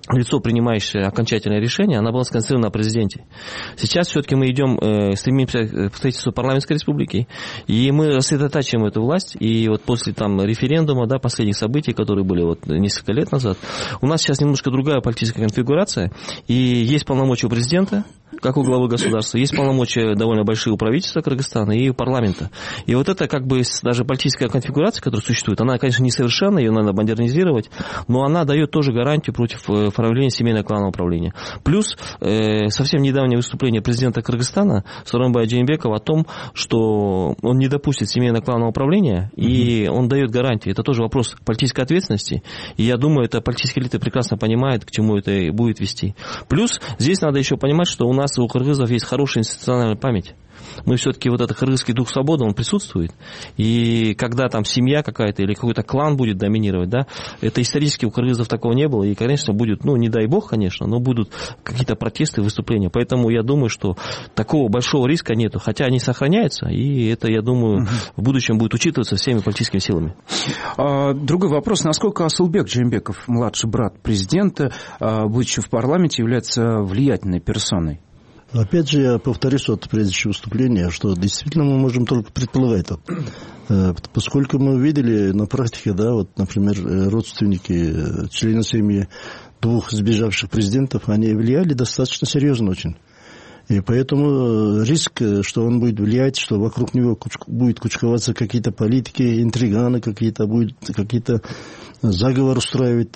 лицо, принимающее окончательное решение, она была сконцентрирована на президенте. Сейчас все-таки мы идем, э, стремимся к строительству парламентской республики, и мы сосредотачиваем эту власть, и вот после там референдума, да, последних событий, которые были вот несколько лет назад, у нас сейчас немножко другая политическая конфигурация, и есть полномочия у президента, как у главы государства, есть полномочия довольно большие у правительства Кыргызстана и у парламента. И вот это как бы даже политическая конфигурация, которая существует, она, конечно, несовершенна, ее надо модернизировать, но она дает тоже гарантию против формирования семейного клана управления. Плюс э, совсем недавнее выступление президента Кыргызстана Сооронбая Жээнбекова о том, что он не допустит семейного клана управления, mm-hmm. и он дает гарантии. Это тоже вопрос политической ответственности, и я думаю, это политические элиты прекрасно понимают, к чему это будет вести. Плюс здесь надо еще понимать, что у нас у кыргызов есть хорошая институциональная память. Мы все-таки, вот этот кыргызский дух свободы, он присутствует. И когда там семья какая-то или какой-то клан будет доминировать, да, это исторически у кыргызов такого не было. И, конечно, будет, ну, не дай бог, конечно, но будут какие-то протесты, выступления. Поэтому я думаю, что такого большого риска нету. Хотя они сохраняются, и это, я думаю, в будущем будет учитываться всеми политическими силами. Другой вопрос. Насколько Асылбек Жээнбеков, младший брат президента, будучи в парламенте, является влиятельной персоной? Опять же, я повторюсь от предыдущего выступления, что действительно мы можем только предполагать. Поскольку мы видели на практике, да, вот, например, родственники, члены семьи двух сбежавших президентов, они влияли достаточно серьезно очень. И поэтому риск, что он будет влиять, что вокруг него будет кучковаться какие-то политики, интриганы какие-то, будут какие-то заговоры устраивать,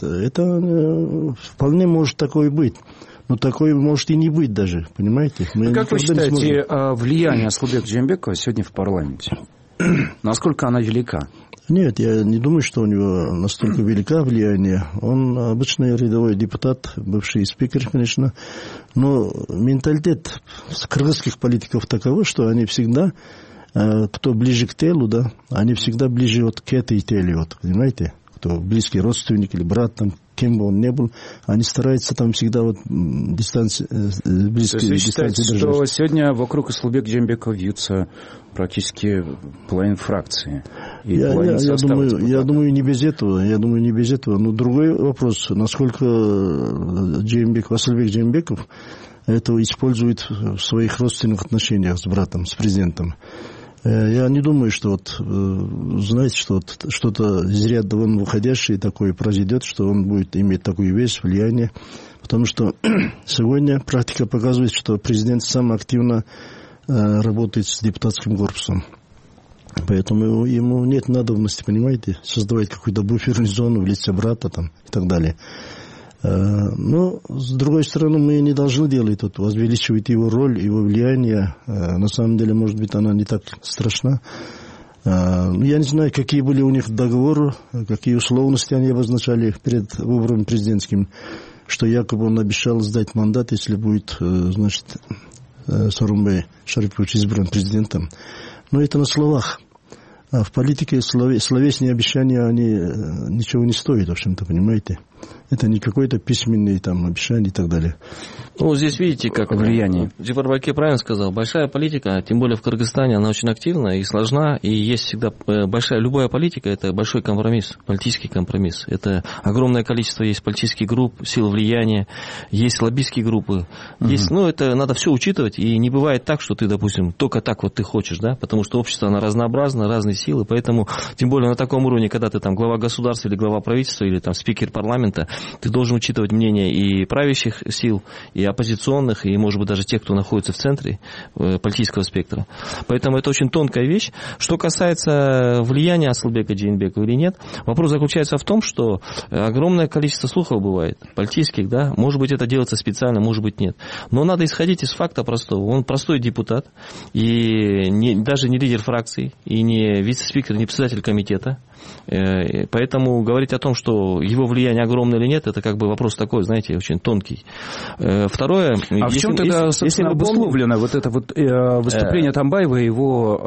это вполне может такое быть. Но такое может и не быть даже, понимаете? Мы как вы считаете, влияние Асылбека Жээнбекова сегодня в парламенте? Насколько она велика? Нет, я не думаю, что у него настолько велика влияние. Он обычный рядовой депутат, бывший спикер, конечно. Но менталитет кыргызских политиков таковой, что они всегда, кто ближе к телу, да, они всегда ближе вот к этой теле, вот, понимаете? Кто близкий родственник или брат, там, кем бы он ни был, они стараются там всегда вот дистанции, близкие дистанции считаете, держать. Что сегодня вокруг Асылбека Жээнбекова вьются практически половина фракции? И я, я, я, думаю, я думаю, не без этого. Я думаю, не без этого. Но другой вопрос, насколько Жээнбеков, Асылбек Жээнбеков это использует в своих родственных отношениях с братом, с президентом. Я не думаю, что вот, знаете, что вот что-то из ряда вон выходящее такое произойдет, что он будет иметь такую вес, влияние. Потому что сегодня практика показывает, что президент сам активно работает с депутатским корпусом. Поэтому ему нет надобности, понимаете, создавать какую-то буферную зону в лице брата там, и так далее. Но, с другой стороны, мы не должны делать это, возвеличивать его роль, его влияние. На самом деле, может быть, она не так страшна. Я не знаю, какие были у них договоры, какие условности они обозначали перед выбором президентским, что якобы он обещал сдать мандат, если будет, значит, Сооронбай Шарипович избран президентом. Но это на словах. А в политике словесные обещания, они ничего не стоят, в общем-то, понимаете? Это не какое-то письменное там обещание и так далее. Ну, здесь видите, как влияние. Жээнбеков правильно сказал. Большая политика, тем более в Кыргызстане, она очень активна и сложна. И есть всегда большая, любая политика, это большой компромисс, политический компромисс. Это огромное количество есть политических групп, сил влияния, есть лоббистские группы. Uh-huh. Есть, ну, это надо все учитывать. И не бывает так, что ты, допустим, только так вот ты хочешь, да, потому что общество, оно разнообразно, разные силы. Поэтому, тем более на таком уровне, когда ты там глава государства или глава правительства, или там спикер парламента, ты должен учитывать мнение и правящих сил, и оппозиционных, и, может быть, даже тех, кто находится в центре политического спектра. Поэтому это очень тонкая вещь. Что касается влияния Асылбека Жээнбекова или нет, вопрос заключается в том, что огромное количество слухов бывает, политических, да, может быть, это делается специально, может быть, нет. Но надо исходить из факта простого. Он простой депутат, и не, даже не лидер фракции, и не вице-спикер, не председатель комитета. Поэтому говорить о том, что его влияние огромное или нет, это как бы вопрос такой, знаете, очень тонкий. Второе... А если, в чем тогда, если, собственно, если обусловлено вот это вот э, выступление Атамбаева и его э,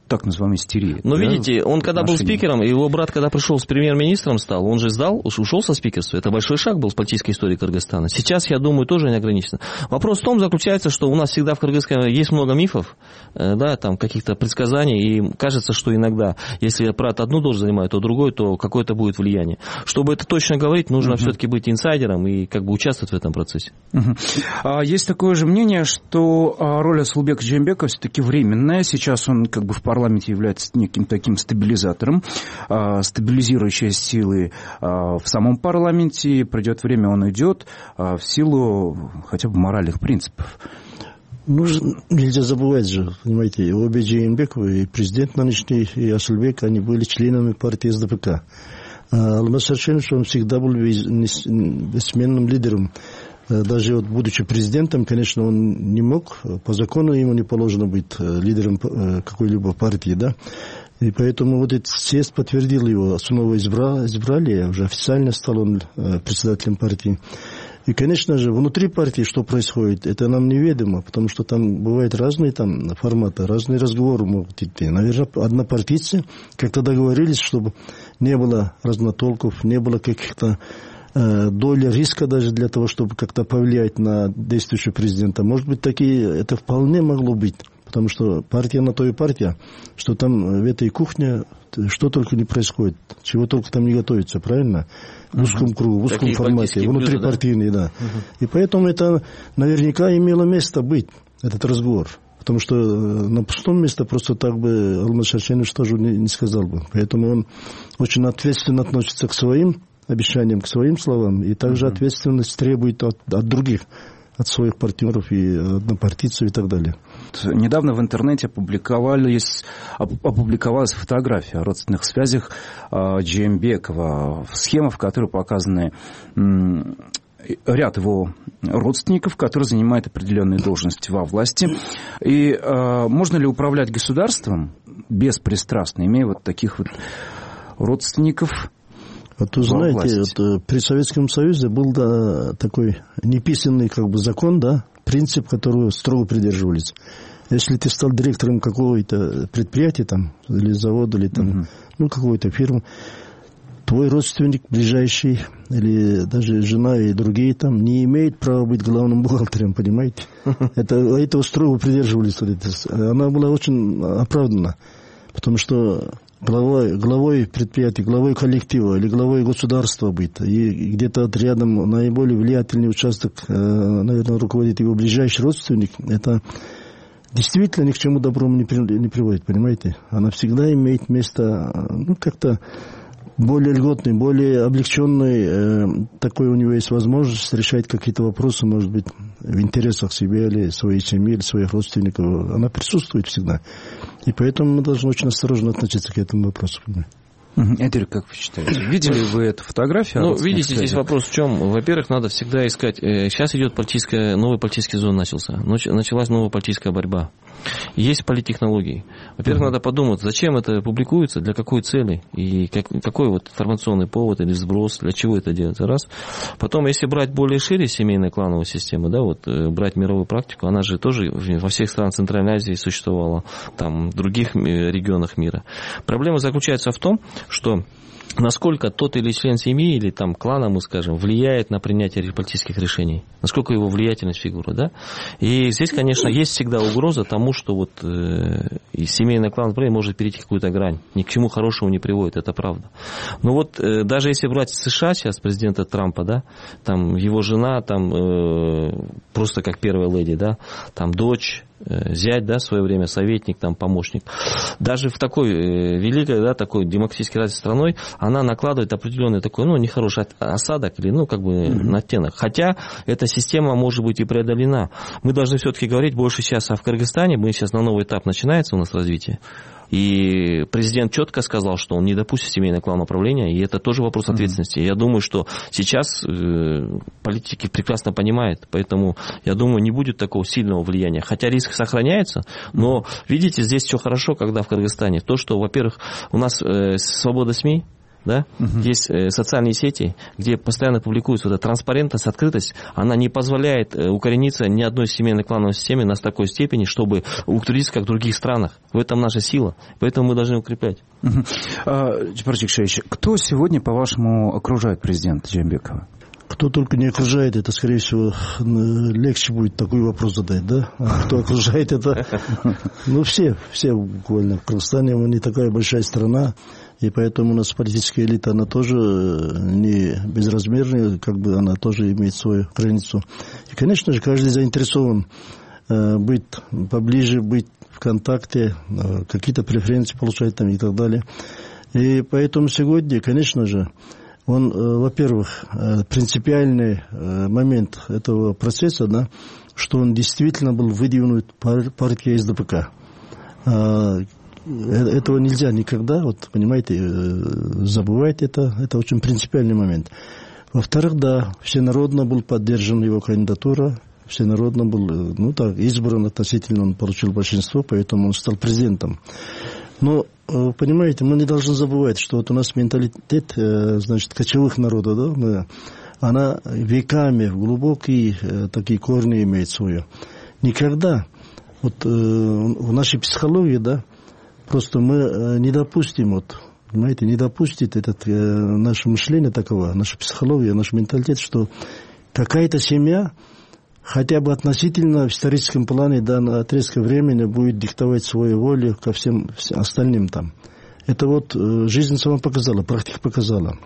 так называемая истерия. Но да, видите, он когда был спикером, его брат, когда пришел с премьер-министром стал, он же сдал, ушел со спикерства. Это большой шаг был в политической истории Кыргызстана. Сейчас, я думаю, тоже не ограничено. Вопрос в том заключается, что у нас всегда в Кыргызстане есть много мифов, да, там каких-то предсказаний, и кажется, что иногда, если брат одну должность занимает, то другой, то какое-то будет влияние. Чтобы это точно говорить, нужно uh-huh. все-таки быть инсайдером и как бы участвовать в этом процессе. Uh-huh. Есть такое же мнение, что роль Асылбека Джеймбека все-таки временная. Сейчас он как бы в парламенте является неким таким стабилизатором, стабилизирующей силы в самом парламенте. Придет время, он идет в силу хотя бы моральных принципов. Нужно, нельзя забывать же, понимаете, обе Джеймбековы, и президент нынешний, и Асылбек, они были членами партии эс дэ пэ ка. А Алмаз Шаршенович, он всегда был бессменным лидером. Даже вот, будучи президентом, конечно, он не мог, по закону ему не положено быть лидером какой-либо партии, да. И поэтому вот этот съезд подтвердил его, снова избрал, избрали, уже официально стал он председателем партии. И, конечно же, внутри партии что происходит, это нам неведомо, потому что там бывают разные там форматы, разные разговоры могут идти. Наверное, однопартийцы как-то договорились, чтобы не было разнотолков, не было каких-то э, доли риска даже для того, чтобы как-то повлиять на действующего президента. Может быть, такие, это вполне могло быть. Потому что партия на то и партия, что там в этой кухне что только не происходит, чего только там не готовится, правильно? В узком кругу, в узком Такие формате, внутрипартийный, да. да. Uh-huh. И поэтому это наверняка имело место быть, этот разговор. Потому что на пустом месте просто так бы Алмаз Шаршенович тоже не, не сказал бы. Поэтому он очень ответственно относится к своим обещаниям, к своим словам, и также uh-huh. ответственность требует от, от других, от своих партнеров и однопартийцев и так далее. Недавно в интернете опубликовались, опубликовалась фотография о родственных связях Джеймбекова, схема, в которой показаны ряд его родственников, которые занимают определенные должности во власти. И можно ли управлять государством беспристрастно, имея вот таких вот родственников? Вот вы знаете, вот, при Советском Союзе был да, такой неписанный как бы закон, да, принцип, которого строго придерживались. Если ты стал директором какого-то предприятия там, или завода, или там, uh-huh. ну, какой-то фирмы, твой родственник ближайший, или даже жена и другие там, не имеют права быть главным бухгалтером, понимаете? Uh-huh. Это, этого строго придерживались. Она была очень оправдана, потому что главой, главой предприятия, главой коллектива или главой государства быть. И где-то рядом наиболее влиятельный участок, наверное, руководит его ближайший родственник. Это действительно ни к чему доброму не приводит, понимаете? Она всегда имеет место, ну, как-то более льготный, более облегченный. Такой у него есть возможность решать какие-то вопросы, может быть, в интересах себя или своей семьи, или своих родственников. Она присутствует всегда. И поэтому мы должны очень осторожно относиться к этому вопросу. Эдир, как вы считаете? Видели вы эту фотографию? Ну, видите, здесь вопрос в чем? Во-первых, надо всегда искать... Сейчас идет политическая... Новый политический сезон начался. Началась новая политическая борьба. Есть политтехнологии. Во-первых, uh-huh. надо подумать, зачем это публикуется, для какой цели, и как, какой вот информационный повод или сброс, для чего это делается, раз. Потом, если брать более шире семейную клановую систему, да, вот брать мировую практику, она же тоже во всех странах Центральной Азии существовала, там, в других регионах мира. Проблема заключается в том, что насколько тот или член семьи, или там клана, мы скажем, влияет на принятие политических решений. Насколько его влиятельность фигура, да? И здесь, конечно, есть всегда угроза тому, что вот э, семейный клан, например, может перейти какую-то грань. Ни к чему хорошему не приводит, это правда. Но вот э, даже если брать США сейчас, президента Трампа, да, там его жена, там э, просто как первая леди, да, там дочь, зять, да, в свое время советник, там, помощник. Даже в такой э, великой, да, такой демократически развитой страной она накладывает определенный такой, ну, нехороший осадок или, ну, как бы mm-hmm. оттенок. Хотя эта система может быть и преодолена. Мы должны все-таки говорить больше сейчас, а в Кыргызстане мы сейчас на новый этап начинается у нас развитие. И президент четко сказал, что он не допустит семейного клана управления, и это тоже вопрос ответственности. Mm-hmm. Я думаю, что сейчас э, политики прекрасно понимают, поэтому, я думаю, не будет такого сильного влияния. Хотя риск сохраняется, но, видите, здесь все хорошо, когда в Кыргызстане. То, что, во-первых, у нас э, свобода СМИ, Да? Uh-huh. Есть э, социальные сети, где постоянно публикуется вот эта транспарентность, открытость. Она не позволяет э, укорениться ни одной семейной клановой системе на такой степени, чтобы утвердиться, как в других странах. В этом наша сила. Поэтому мы должны укреплять. Uh-huh. Джапарчик Шаевич, кто сегодня, по-вашему, окружает президента Жээнбекова? Кто только не окружает, это, скорее всего, легче будет такой вопрос задать, да? А кто окружает, это... Ну, все, все буквально. В Кыргызстане мы не такая большая страна, и поэтому у нас политическая элита, она тоже не безразмерная, как бы она тоже имеет свою границу. И, конечно же, каждый заинтересован быть поближе, быть в контакте, какие-то преференции получать там и так далее. И поэтому сегодня, конечно же, он, во-первых, принципиальный момент этого процесса, да, что он действительно был выдвинут партией СДПК. Этого нельзя никогда, вот, понимаете, забывать это. Это очень принципиальный момент. Во-вторых, да, всенародно был поддержан его кандидатура, всенародно был, ну так, избран относительно, он получил большинство, поэтому он стал президентом. Но, понимаете, мы не должны забывать, что вот у нас менталитет, значит, кочевых народов, да, мы, она веками глубокие такие корни имеет свои. Никогда, вот в нашей психологии, да, просто мы не допустим, вот, понимаете, не допустит этот, наше мышление таково, наша психология, наш менталитет, что какая-то семья хотя бы относительно в историческом плане, да, на отрезке времени будет диктовать свою волю ко всем остальным там. Это вот жизнь сама показала, практика показала.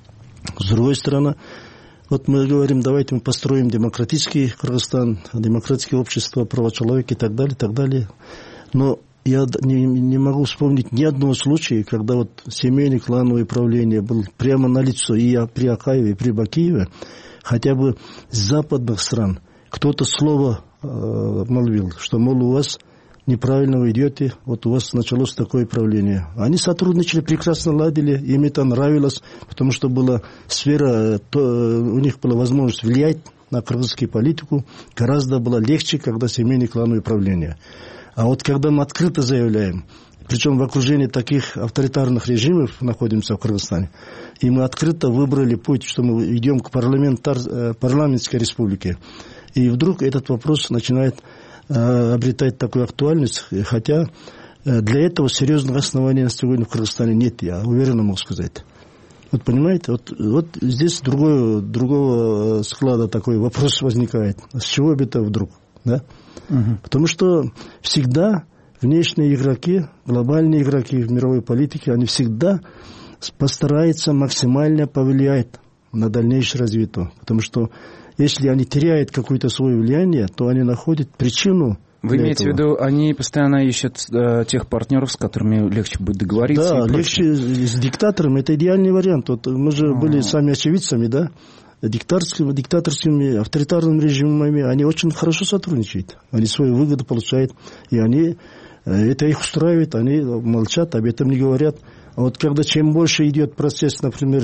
С другой стороны, вот мы говорим, давайте мы построим демократический Кыргызстан, демократическое общество, права человека и так далее, и так далее. Но я не, не могу вспомнить ни одного случая, когда вот семейное клановое правление было прямо налицо и при Акаеве, и при Бакиеве, хотя бы с западных стран. Кто-то слово э, молвил, что, мол, у вас неправильно вы идете, вот у вас началось такое правление. Они сотрудничали, прекрасно ладили, им это нравилось, потому что была сфера, то, у них была возможность влиять на кыргызскую политику, гораздо было легче, когда семейное клановое правление. А вот когда мы открыто заявляем, причем в окружении таких авторитарных режимов находимся в Кыргызстане, и мы открыто выбрали путь, что мы идем к парламентар, парламентской республике, и вдруг этот вопрос начинает э, обретать такую актуальность, хотя э, для этого серьезных оснований на сегодня в Кыргызстане нет, я уверенно могу сказать. Вот понимаете, вот, вот здесь другого, другого склада такой вопрос возникает. С чего бы это вдруг? Да? Угу. Потому что всегда внешние игроки, глобальные игроки в мировой политике, они всегда постараются максимально повлиять на дальнейшее развитие. Потому что если они теряют какое-то свое влияние, то они находят причину. Вы имеете этого. В виду, они постоянно ищут э, тех партнеров, с которыми легче будет договориться? Да, легче с диктатором. Это идеальный вариант. Вот мы же А-а-а. были сами очевидцами, да? Диктаторскими, диктаторскими, авторитарными режимами, они очень хорошо сотрудничают. Они свою выгоду получают. И они, это их устраивает, они молчат, об этом не говорят. А вот когда чем больше идет процесс, например,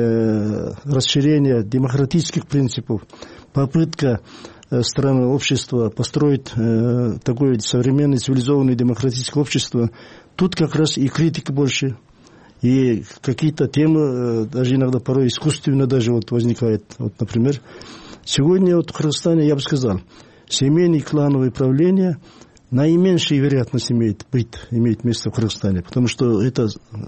э, расширения демократических принципов, попытка э, страны, общества построить э, такое современное, цивилизованное демократическое общество, тут как раз и критика больше, и какие-то темы, э, даже иногда порой искусственно даже вот возникают. Вот, например, сегодня вот в Кыргызстане, я бы сказал, семейное клановое правление наименьшая вероятность имеет быть, имеет место в Кыргызстане, потому что это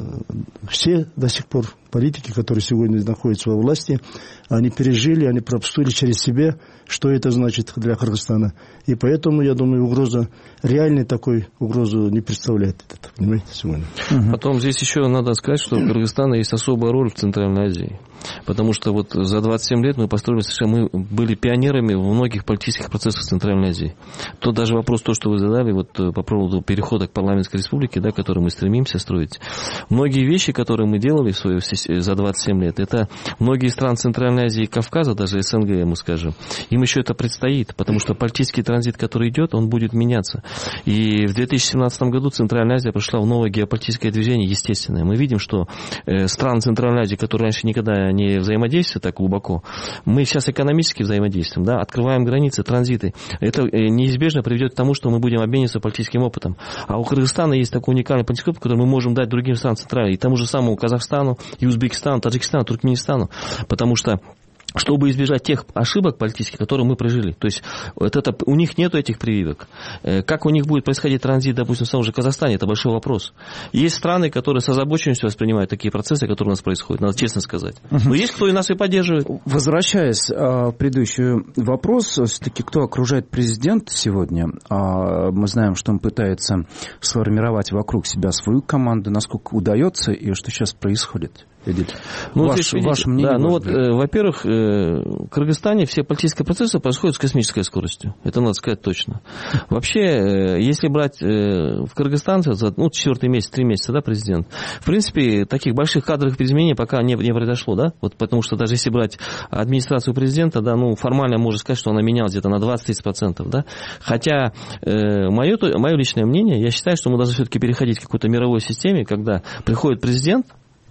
все до сих пор политики, которые сегодня находятся во власти, они пережили, они пропустили через себя, что это значит для Кыргызстана. И поэтому, я думаю, угроза, реальной такой угрозы не представляет это, понимаете, сегодня. Угу. Потом здесь еще надо сказать, что у Кыргызстана есть особая роль в Центральной Азии. Потому что вот за двадцать семь лет мы построили, мы были пионерами в многих политических процессах Центральной Азии. То даже вопрос, то, что вы задали, вот по поводу перехода к парламентской республике, да, к которой мы стремимся строить. Многие вещи, которые мы делали в свое, за двадцать семь лет, это многие страны Центральной Азии и Кавказа, даже СНГ, мы скажем, им еще это предстоит, потому что политический транзит, который идет, он будет меняться. И в две тысячи семнадцатом году Центральная Азия прошла в новое геополитическое движение, естественное. Мы видим, что страны Центральной Азии, которые раньше никогда не взаимодействуют так глубоко, мы сейчас экономически взаимодействуем, да, открываем границы, транзиты. Это неизбежно приведет к тому, что мы будем обмениваться политическим опытом. А у Кыргызстана есть такой уникальный политический опыт, который мы можем дать другим странам Центральной, и тому же самому Казахстану, и Узбекистану, Таджикистану, Туркменистану, потому что чтобы избежать тех ошибок политических, которые мы прожили. То есть вот это, у них нет этих прививок. Как у них будет происходить транзит, допустим, в том же Казахстане, это большой вопрос. Есть страны, которые с озабоченностью воспринимают такие процессы, которые у нас происходят, надо честно сказать. Но есть кто и нас и поддерживает. Возвращаясь к предыдущему вопросу, все-таки кто окружает президента сегодня? Мы знаем, что он пытается сформировать вокруг себя свою команду, насколько удается и что сейчас происходит. Ну, Ваш, здесь, видите, ваше мнение? Да, ну вот, э, во-первых, э, в Кыргызстане все политические процессы происходят с космической скоростью. Это надо сказать точно. Вообще, э, если брать э, в Кыргызстане, ну, четвертый месяц, три месяца, да, президент, в принципе, таких больших кадровых изменений пока не, не произошло, да, вот потому что даже если брать администрацию президента, да, ну, формально можно сказать, что она менялась где-то на двадцать-тридцать процентов, да, хотя э, мое, мое личное мнение, я считаю, что мы должны все-таки переходить к какой-то мировой системе, когда приходит президент,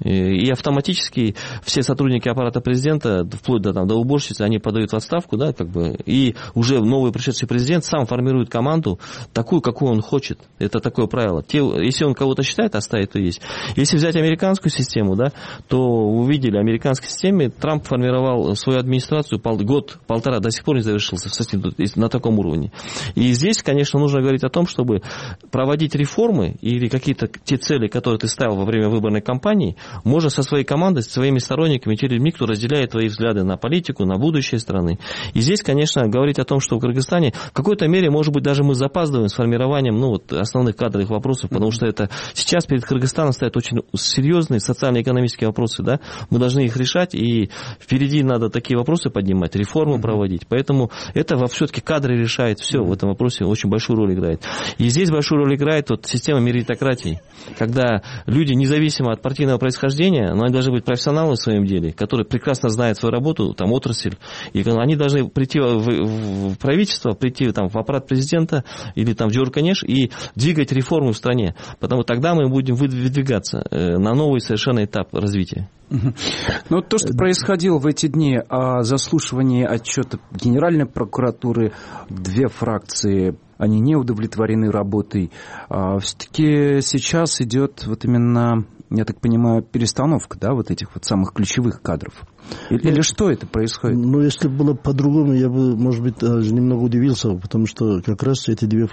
и автоматически все сотрудники аппарата президента, вплоть до, там, до уборщицы, они подают в отставку, да, как бы, и уже новый пришедший президент сам формирует команду такую, какую он хочет. Это такое правило. Те, если он кого-то считает, оставит, то есть. Если взять американскую систему, да, то увидели, в американской системе Трамп формировал свою администрацию пол, год, полтора, до сих пор не завершился на таком уровне. И здесь, конечно, нужно говорить о том, чтобы проводить реформы или какие-то те цели, которые ты ставил во время выборной кампании, можно со своей командой, со своими сторонниками, те людьми, кто разделяет твои взгляды на политику, на будущее страны. И здесь, конечно, говорить о том, что в Кыргызстане в какой-то мере, может быть, даже мы запаздываем с формированием, ну, вот, основных кадровых вопросов, потому что это сейчас перед Кыргызстаном стоят очень серьезные социально-экономические вопросы, да, мы должны их решать, и впереди надо такие вопросы поднимать, реформы проводить. Поэтому это все-таки кадры решает все в этом вопросе, очень большую роль играет. И здесь большую роль играет вот система меритократии, когда люди, независимо от партийного происхождения, но они должны быть профессионалы в своем деле, которые прекрасно знают свою работу, там, отрасль, и они должны прийти в, в правительство, прийти там, в аппарат президента или там, в Джорканеш и двигать реформы в стране, потому что тогда мы будем выдвигаться на новый совершенно этап развития. Ну, то, что происходило в эти дни о заслушивании отчета Генеральной прокуратуры, две фракции, они не удовлетворены работой. Все-таки сейчас идет вот именно, я так понимаю, перестановка, да, вот этих вот самых ключевых кадров. Или, или что это происходит? Ну, если было по-другому, я бы, может быть, даже немного удивился, потому что как раз эти две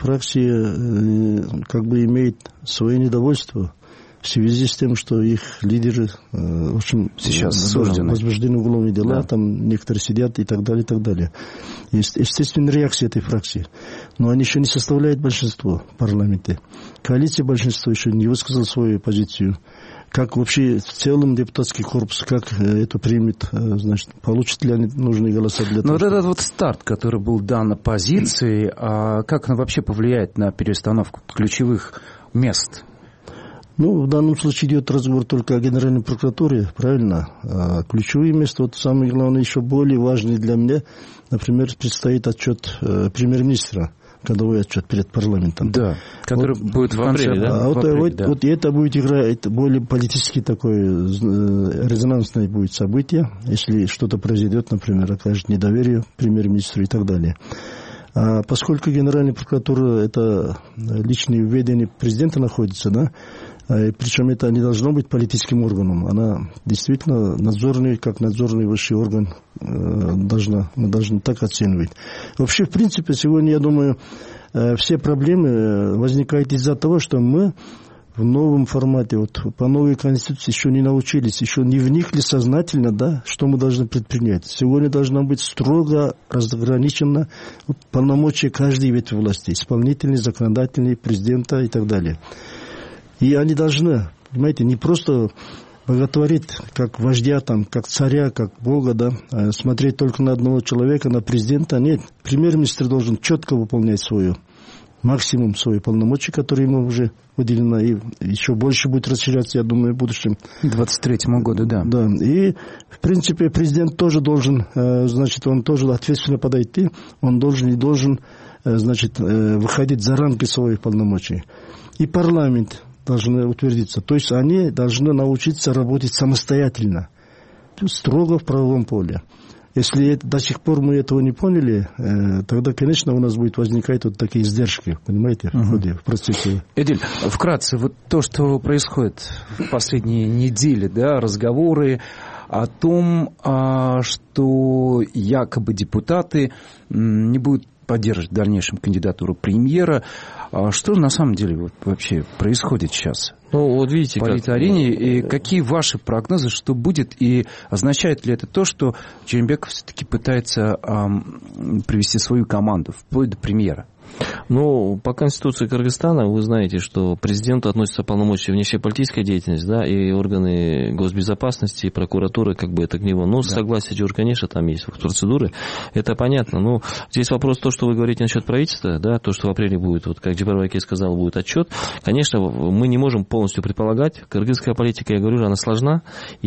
фракции как бы имеют свое недовольство в связи с тем, что их лидеры, в общем, сейчас возбуждены уголовные дела, да. Там некоторые сидят и так далее, и так далее. Есть естественная реакция этой фракции. Но они еще не составляют большинство в парламенте. Коалиция большинства еще не высказала свою позицию. Как вообще в целом депутатский корпус, как это примет, значит, получат ли они нужные голоса для того, Но вот этот вот старт, который был дан оппозиции, а как он вообще повлияет на перестановку ключевых мест? Ну, в данном случае идет разговор только о Генеральной прокуратуре, правильно? А ключевые места, вот самое главное, еще более важные для меня, например, предстоит отчет э, премьер-министра, годовой отчет перед парламентом. Да, который вот, будет в апреле, да? А вот, апреле, вот, да. вот это будет играть более политически такое э, резонансное будет событие, если что-то произойдет, например, окажет недоверие премьер-министру и так далее. А поскольку Генеральная прокуратура это личное ведение президента находится, да, причем это не должно быть политическим органом, она действительно надзорный, как надзорный высший орган должна, мы должны так оценивать. Вообще, в принципе, сегодня, я думаю, все проблемы возникают из-за того, что мы в новом формате, вот по новой конституции еще не научились, еще не вникли сознательно, да, что мы должны предпринять. Сегодня должна быть строго разграничена полномочия каждой ветви власти, исполнительной, законодательной, президента и так далее. И они должны, понимаете, не просто боготворить как вождя, там, как царя, как бога, да, смотреть только на одного человека, на президента. Нет, премьер-министр должен четко выполнять свою максимум свои полномочия, которые ему уже выделено, и еще больше будет расширяться, я думаю, в будущем. К двадцать третьему году, да. Да, и, в принципе, президент тоже должен, значит, он тоже ответственно подойти, он должен и должен, значит, выходить за рамки своих полномочий. И парламент должны утвердиться. То есть они должны научиться работать самостоятельно, строго в правовом поле. Если это, до сих пор мы этого не поняли, э, тогда, конечно, у нас будет возникать вот такие издержки, понимаете, в ходе, в процессе. Эдиль, вкратце, вот то, что происходит в последние недели, да, разговоры о том, что якобы депутаты не будут поддерживать в дальнейшем кандидатуру премьера. Что же на самом деле вообще происходит сейчас? Ну, вот видите, в политарене, как... и какие ваши прогнозы, что будет, и означает ли это то, что Джеймбеков все-таки пытается эм, привести свою команду вплоть до премьера? Ну, по Конституции Кыргызстана вы знаете, что к президенту относятся полномочия внешнеполитической деятельности, да, и органы госбезопасности, и прокуратуры, как бы это к нему. Но да. Согласие Джур, конечно, там есть процедуры, это понятно. Но здесь вопрос то, что вы говорите насчет правительства, да, то, что в апреле будет, вот как Джебарбаки сказал, будет отчет. Конечно, мы не можем полностью предполагать. Кыргызская политика, я говорю, она сложна,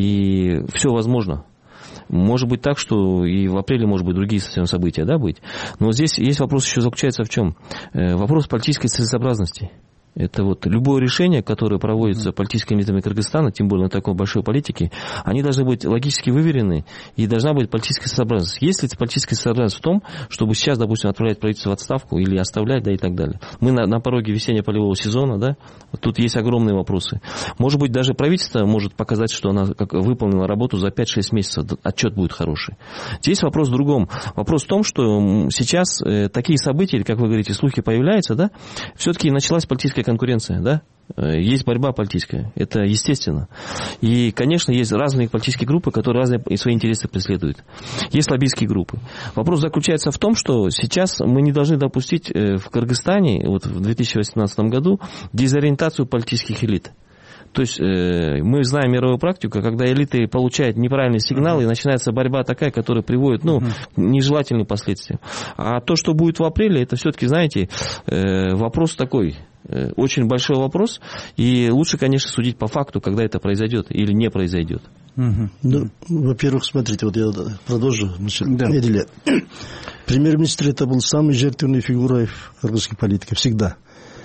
и все возможно. Может быть так, что и в апреле, может быть, другие совсем события, да, быть. Но здесь есть вопрос еще заключается в чем? Вопрос политической целесообразности. Это вот любое решение, которое проводится политическими элитами Кыргызстана, тем более на такой большой политике, они должны быть логически выверены, и должна быть политическая сообразность. Есть ли политическая сообразность в том, чтобы сейчас, допустим, отправлять правительство в отставку или оставлять, да, и так далее. Мы на, на пороге весенне-полевого сезона, да, тут есть огромные вопросы. Может быть, даже правительство может показать, что оно как, выполнило работу за пять-шесть месяцев, отчет будет хороший. Здесь вопрос в другом. Вопрос в том, что сейчас э, такие события, или, как вы говорите, слухи появляются, да, все-таки началась политическая конкуренция, да? Есть борьба политическая, это естественно. И, конечно, есть разные политические группы, которые разные свои интересы преследуют. Есть лоббистские группы. Вопрос заключается в том, что сейчас мы не должны допустить в Кыргызстане, вот в две тысячи восемнадцатом году, дезориентацию политических элит. То есть э, мы знаем мировую практику, когда элиты получают неправильные сигналы, uh-huh. и начинается борьба такая, которая приводит, ну, uh-huh. к нежелательным последствиям. А то, что будет в апреле, это все-таки, знаете, э, вопрос такой, э, очень большой вопрос, и лучше, конечно, судить по факту, когда это произойдет или не произойдет. Uh-huh. Ну, во-первых, смотрите, вот я продолжу. Да. Видели, премьер-министр это был самой жертвенной фигурой в кыргызской политике, всегда.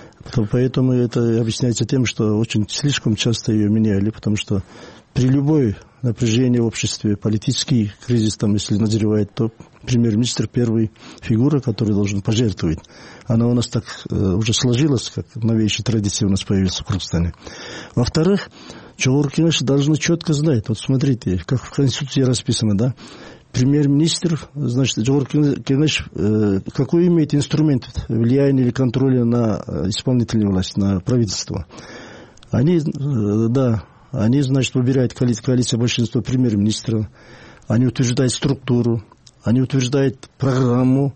Поэтому это объясняется тем, что очень слишком часто ее меняли, потому что при любой напряжении в обществе, политический кризис, там, если назревает, то премьер-министр первой фигура, которая должен пожертвовать. Она у нас так э, уже сложилась, как новейшая традиция у нас появилась в Кыргызстане. Во-вторых, Жогорку Кеңеш должны четко знать, вот смотрите, как в Конституции расписано, да, премьер-министр, значит, Жогорку Кеңеш, э, какой имеет инструмент влияния или контроля на исполнительную власть, на правительство? Они, э, да, они, значит, выбирают коалиция, коалиция большинства премьер-министра, они утверждают структуру, они утверждают программу,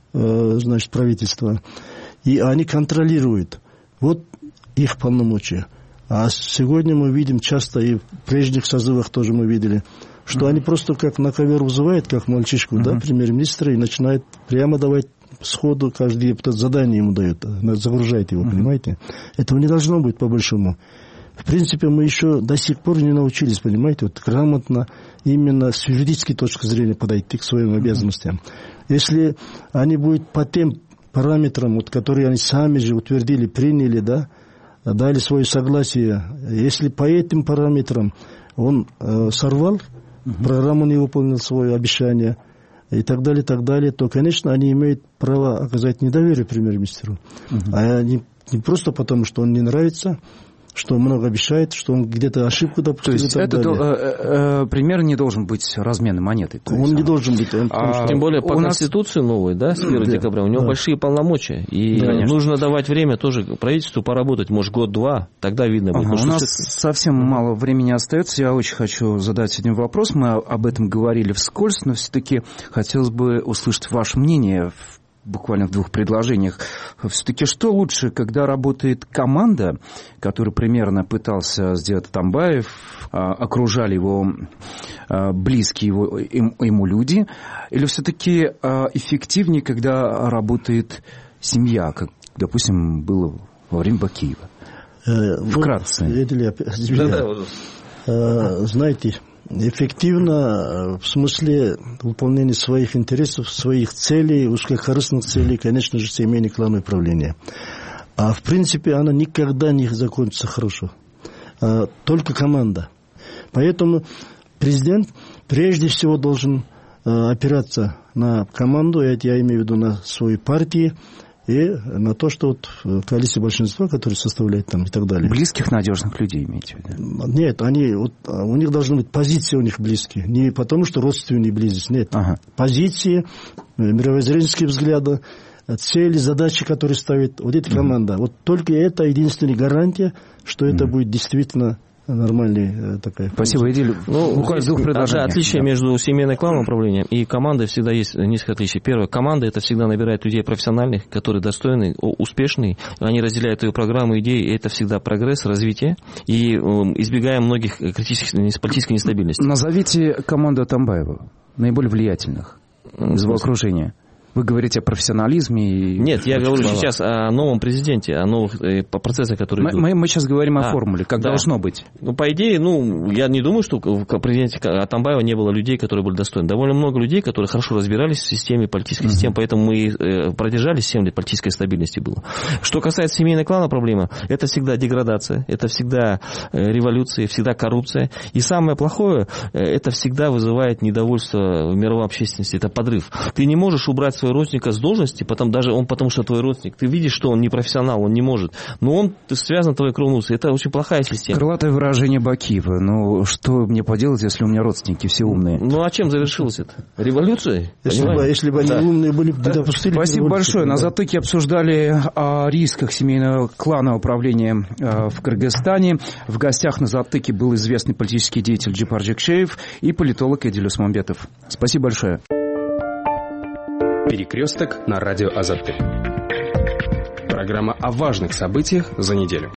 э, значит, правительства, и они контролируют. Вот их полномочия. А сегодня мы видим часто, и в прежних созывах тоже мы видели, что uh-huh. они просто как на ковер вызывают, как мальчишку, uh-huh. да, премьер-министра, и начинают прямо давать сходу, каждый депутат задание ему дает, загружает его, uh-huh. понимаете? Этого не должно быть, по-большому. В принципе, мы еще до сих пор не научились, понимаете, вот грамотно именно с юридической точки зрения подойти к своим обязанностям. Uh-huh. Если они будут по тем параметрам, вот, которые они сами же утвердили, приняли, да, дали свое согласие, если по этим параметрам он э, сорвал, uh-huh. программу не выполнил свое обещание и так далее, так далее, то, конечно, они имеют право оказать недоверие премьер-министру. Uh-huh. А не, не просто потому, что он не нравится, что он много обещает, что он где-то ошибку допустил. То есть это до, э, э, пример не должен быть разменной монетой. Он есть, не должен быть. Он, а, что... Тем более по Конституции нас... новой, да, с первого да, декабря, у него да. большие полномочия. И да, нужно давать время тоже правительству поработать, может, год-два, тогда видно будет. Ага, у нас все... совсем uh-huh. мало времени остается. Я очень хочу задать один вопрос. Мы об этом говорили вскользь, но все-таки хотелось бы услышать ваше мнение буквально в двух предложениях. Все-таки что лучше, когда работает команда, которую примерно пытался сделать Атамбаев, окружали его близкие его, ему люди, или все-таки эффективнее, когда работает семья, как, допустим, было во время Бакиева? Вкратце. Знаете, эффективно в смысле выполнения своих интересов, своих целей, узкокорыстных целей, конечно же, семейное клановое правление. А в принципе она никогда не закончится хорошо. А только команда. Поэтому президент прежде всего должен опираться на команду, это я имею в виду на свои партии, и на то, что вот коалиция большинства, которая составляет там и так далее. Близких, надежных людей имеете в виду? Нет, они, вот, у них должны быть позиции у них близкие. Не потому, что родственные близость, нет. Ага. Позиции, мировоззренческие взгляды, цели, задачи, которые ставит вот эта команда. Mm-hmm. Вот только это единственная гарантия, что это mm-hmm. будет действительно нормальная такая. Спасибо, Эдиль. Ну, отличие да. между семейным кланом управлением и командой всегда есть несколько отличий. Первое, команда это всегда набирает людей профессиональных, которые достойны, успешные, они разделяют ее программу, идеи, и это всегда прогресс, развитие, и избегаем многих критических политической нестабильности. Назовите команду Атамбаева, наиболее влиятельных из его окружения. Вы говорите о профессионализме. И... Нет, я говорю слова. Сейчас о новом президенте, о новых э, процессах, которые мы, идут. Мы, мы сейчас говорим о а, формуле, как да. должно быть. Ну, по идее, ну, я не думаю, что в президенте Атамбаева не было людей, которые были достойны. Довольно много людей, которые хорошо разбирались в системе, политической uh-huh. системе, поэтому мы э, продержались семь лет, политической стабильности было. Что касается семейной клана проблемы, это всегда деградация, это всегда э, революция, всегда коррупция. И самое плохое, э, это всегда вызывает недовольство в мировой общественности, это подрыв. Ты не можешь убрать своего родственника с должности, потом даже он, потому что твой родственник, ты видишь, что он не профессионал, он не может, но он связан твоей кровной. Это очень плохая система. Крылатое выражение Бакиева. Ну, что мне поделать, если у меня родственники все умные? Ну, а чем завершилось это? Революцией? Если бы, если бы да. они умные были, бы да. допустили. Спасибо большое. Да. На Затыке обсуждали о рисках семейного клана управления в Кыргызстане. В гостях на Затыке был известный политический деятель Джипар Жекшеев и политолог Эдиль Осмонбетов. Спасибо большое. Перекресток на радио Азаттык. Программа о важных событиях за неделю.